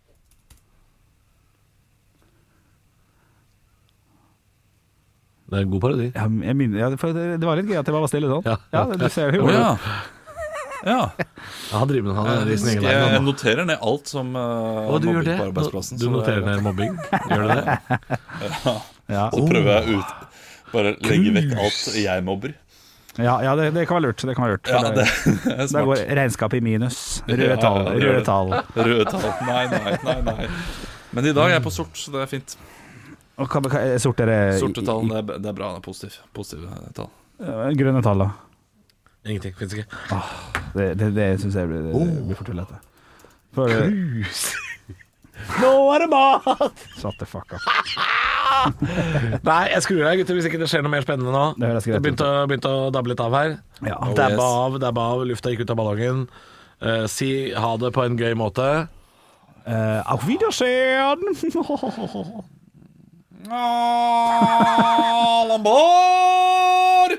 [SPEAKER 6] Det er en god parodi.
[SPEAKER 4] Det var litt gøy at jeg bare var stille sånn.
[SPEAKER 6] Ja,
[SPEAKER 4] du ser jo.
[SPEAKER 6] Han driver med han i sin egen
[SPEAKER 5] verden. Jeg noterer ned alt som mobbing på arbeidsplassen.
[SPEAKER 6] Du noterer ned mobbing? Gjør du det?
[SPEAKER 5] Så prøver jeg bare legge vekk alt jeg mobber.
[SPEAKER 4] Ja, det kan være lurt. Der går regnskapet i minus. Røde tall. Nei.
[SPEAKER 5] Men i dag er jeg på sort, så det er fint.
[SPEAKER 4] Og hva er sort?
[SPEAKER 5] Sorte tall, det er bra. Det er positive tall.
[SPEAKER 4] Grønne tall da?
[SPEAKER 6] Ingenting, finnes ikke.
[SPEAKER 4] Det synes jeg blir for tullete.
[SPEAKER 6] Krus! Nå er det mat!
[SPEAKER 4] Shut the fuck up.
[SPEAKER 6] Nei, jeg skrur deg, gutter, hvis ikke det skjer noe mer spennende nå. Det begynte å dabbe litt av her. Dabbe av, lufta gikk ut av ballongen. Si ha det på en gøy måte.
[SPEAKER 4] Auf Wiedersehen!
[SPEAKER 5] Lambord!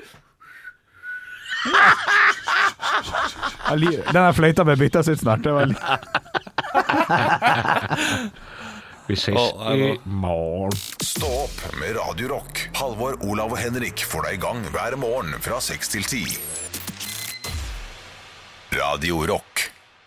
[SPEAKER 4] Den fløyta med byttes ut snart.
[SPEAKER 6] Vi ses i morgen.
[SPEAKER 3] Stå opp med Radio Rock. Halvor, Olav og Henrik får deg i gang hver morgen fra 6 til 10. Radio Rock.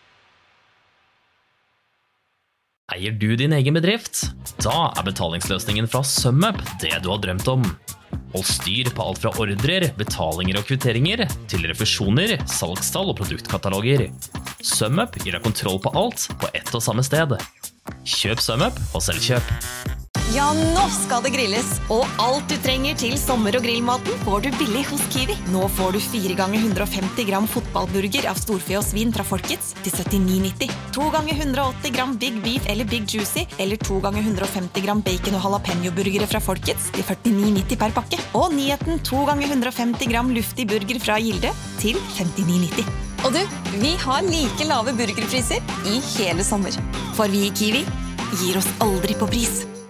[SPEAKER 1] Eier du din egen bedrift? Da er betalingsløsningen fra SumUp det du har drømt om. Hold styr på alt fra ordrer, betalinger og kvitteringer til refusjoner, salgstall og produktkataloger. SumUp gir deg kontroll på alt på ett og samme sted. Kjøp SumUp og selvkjøp.
[SPEAKER 2] Ja, nå skal det grilles, og alt du trenger til sommer- og grillmaten får du billig hos Kiwi. Nå får du 4 ganger 150 gram fotballburger av storfe og svin fra Folkets til 79,90. 2 ganger 180 gram Big Beef eller Big Juicy, eller 2 ganger 150 gram bacon og jalapeno-burgere fra Folkets til 49,90 per pakke. Og nyheten 2 ganger 150 gram luftig burger fra Gilde til 59,90. Og du, vi har like lave burgerpriser i hele sommer. For vi i Kiwi gir oss aldri på pris.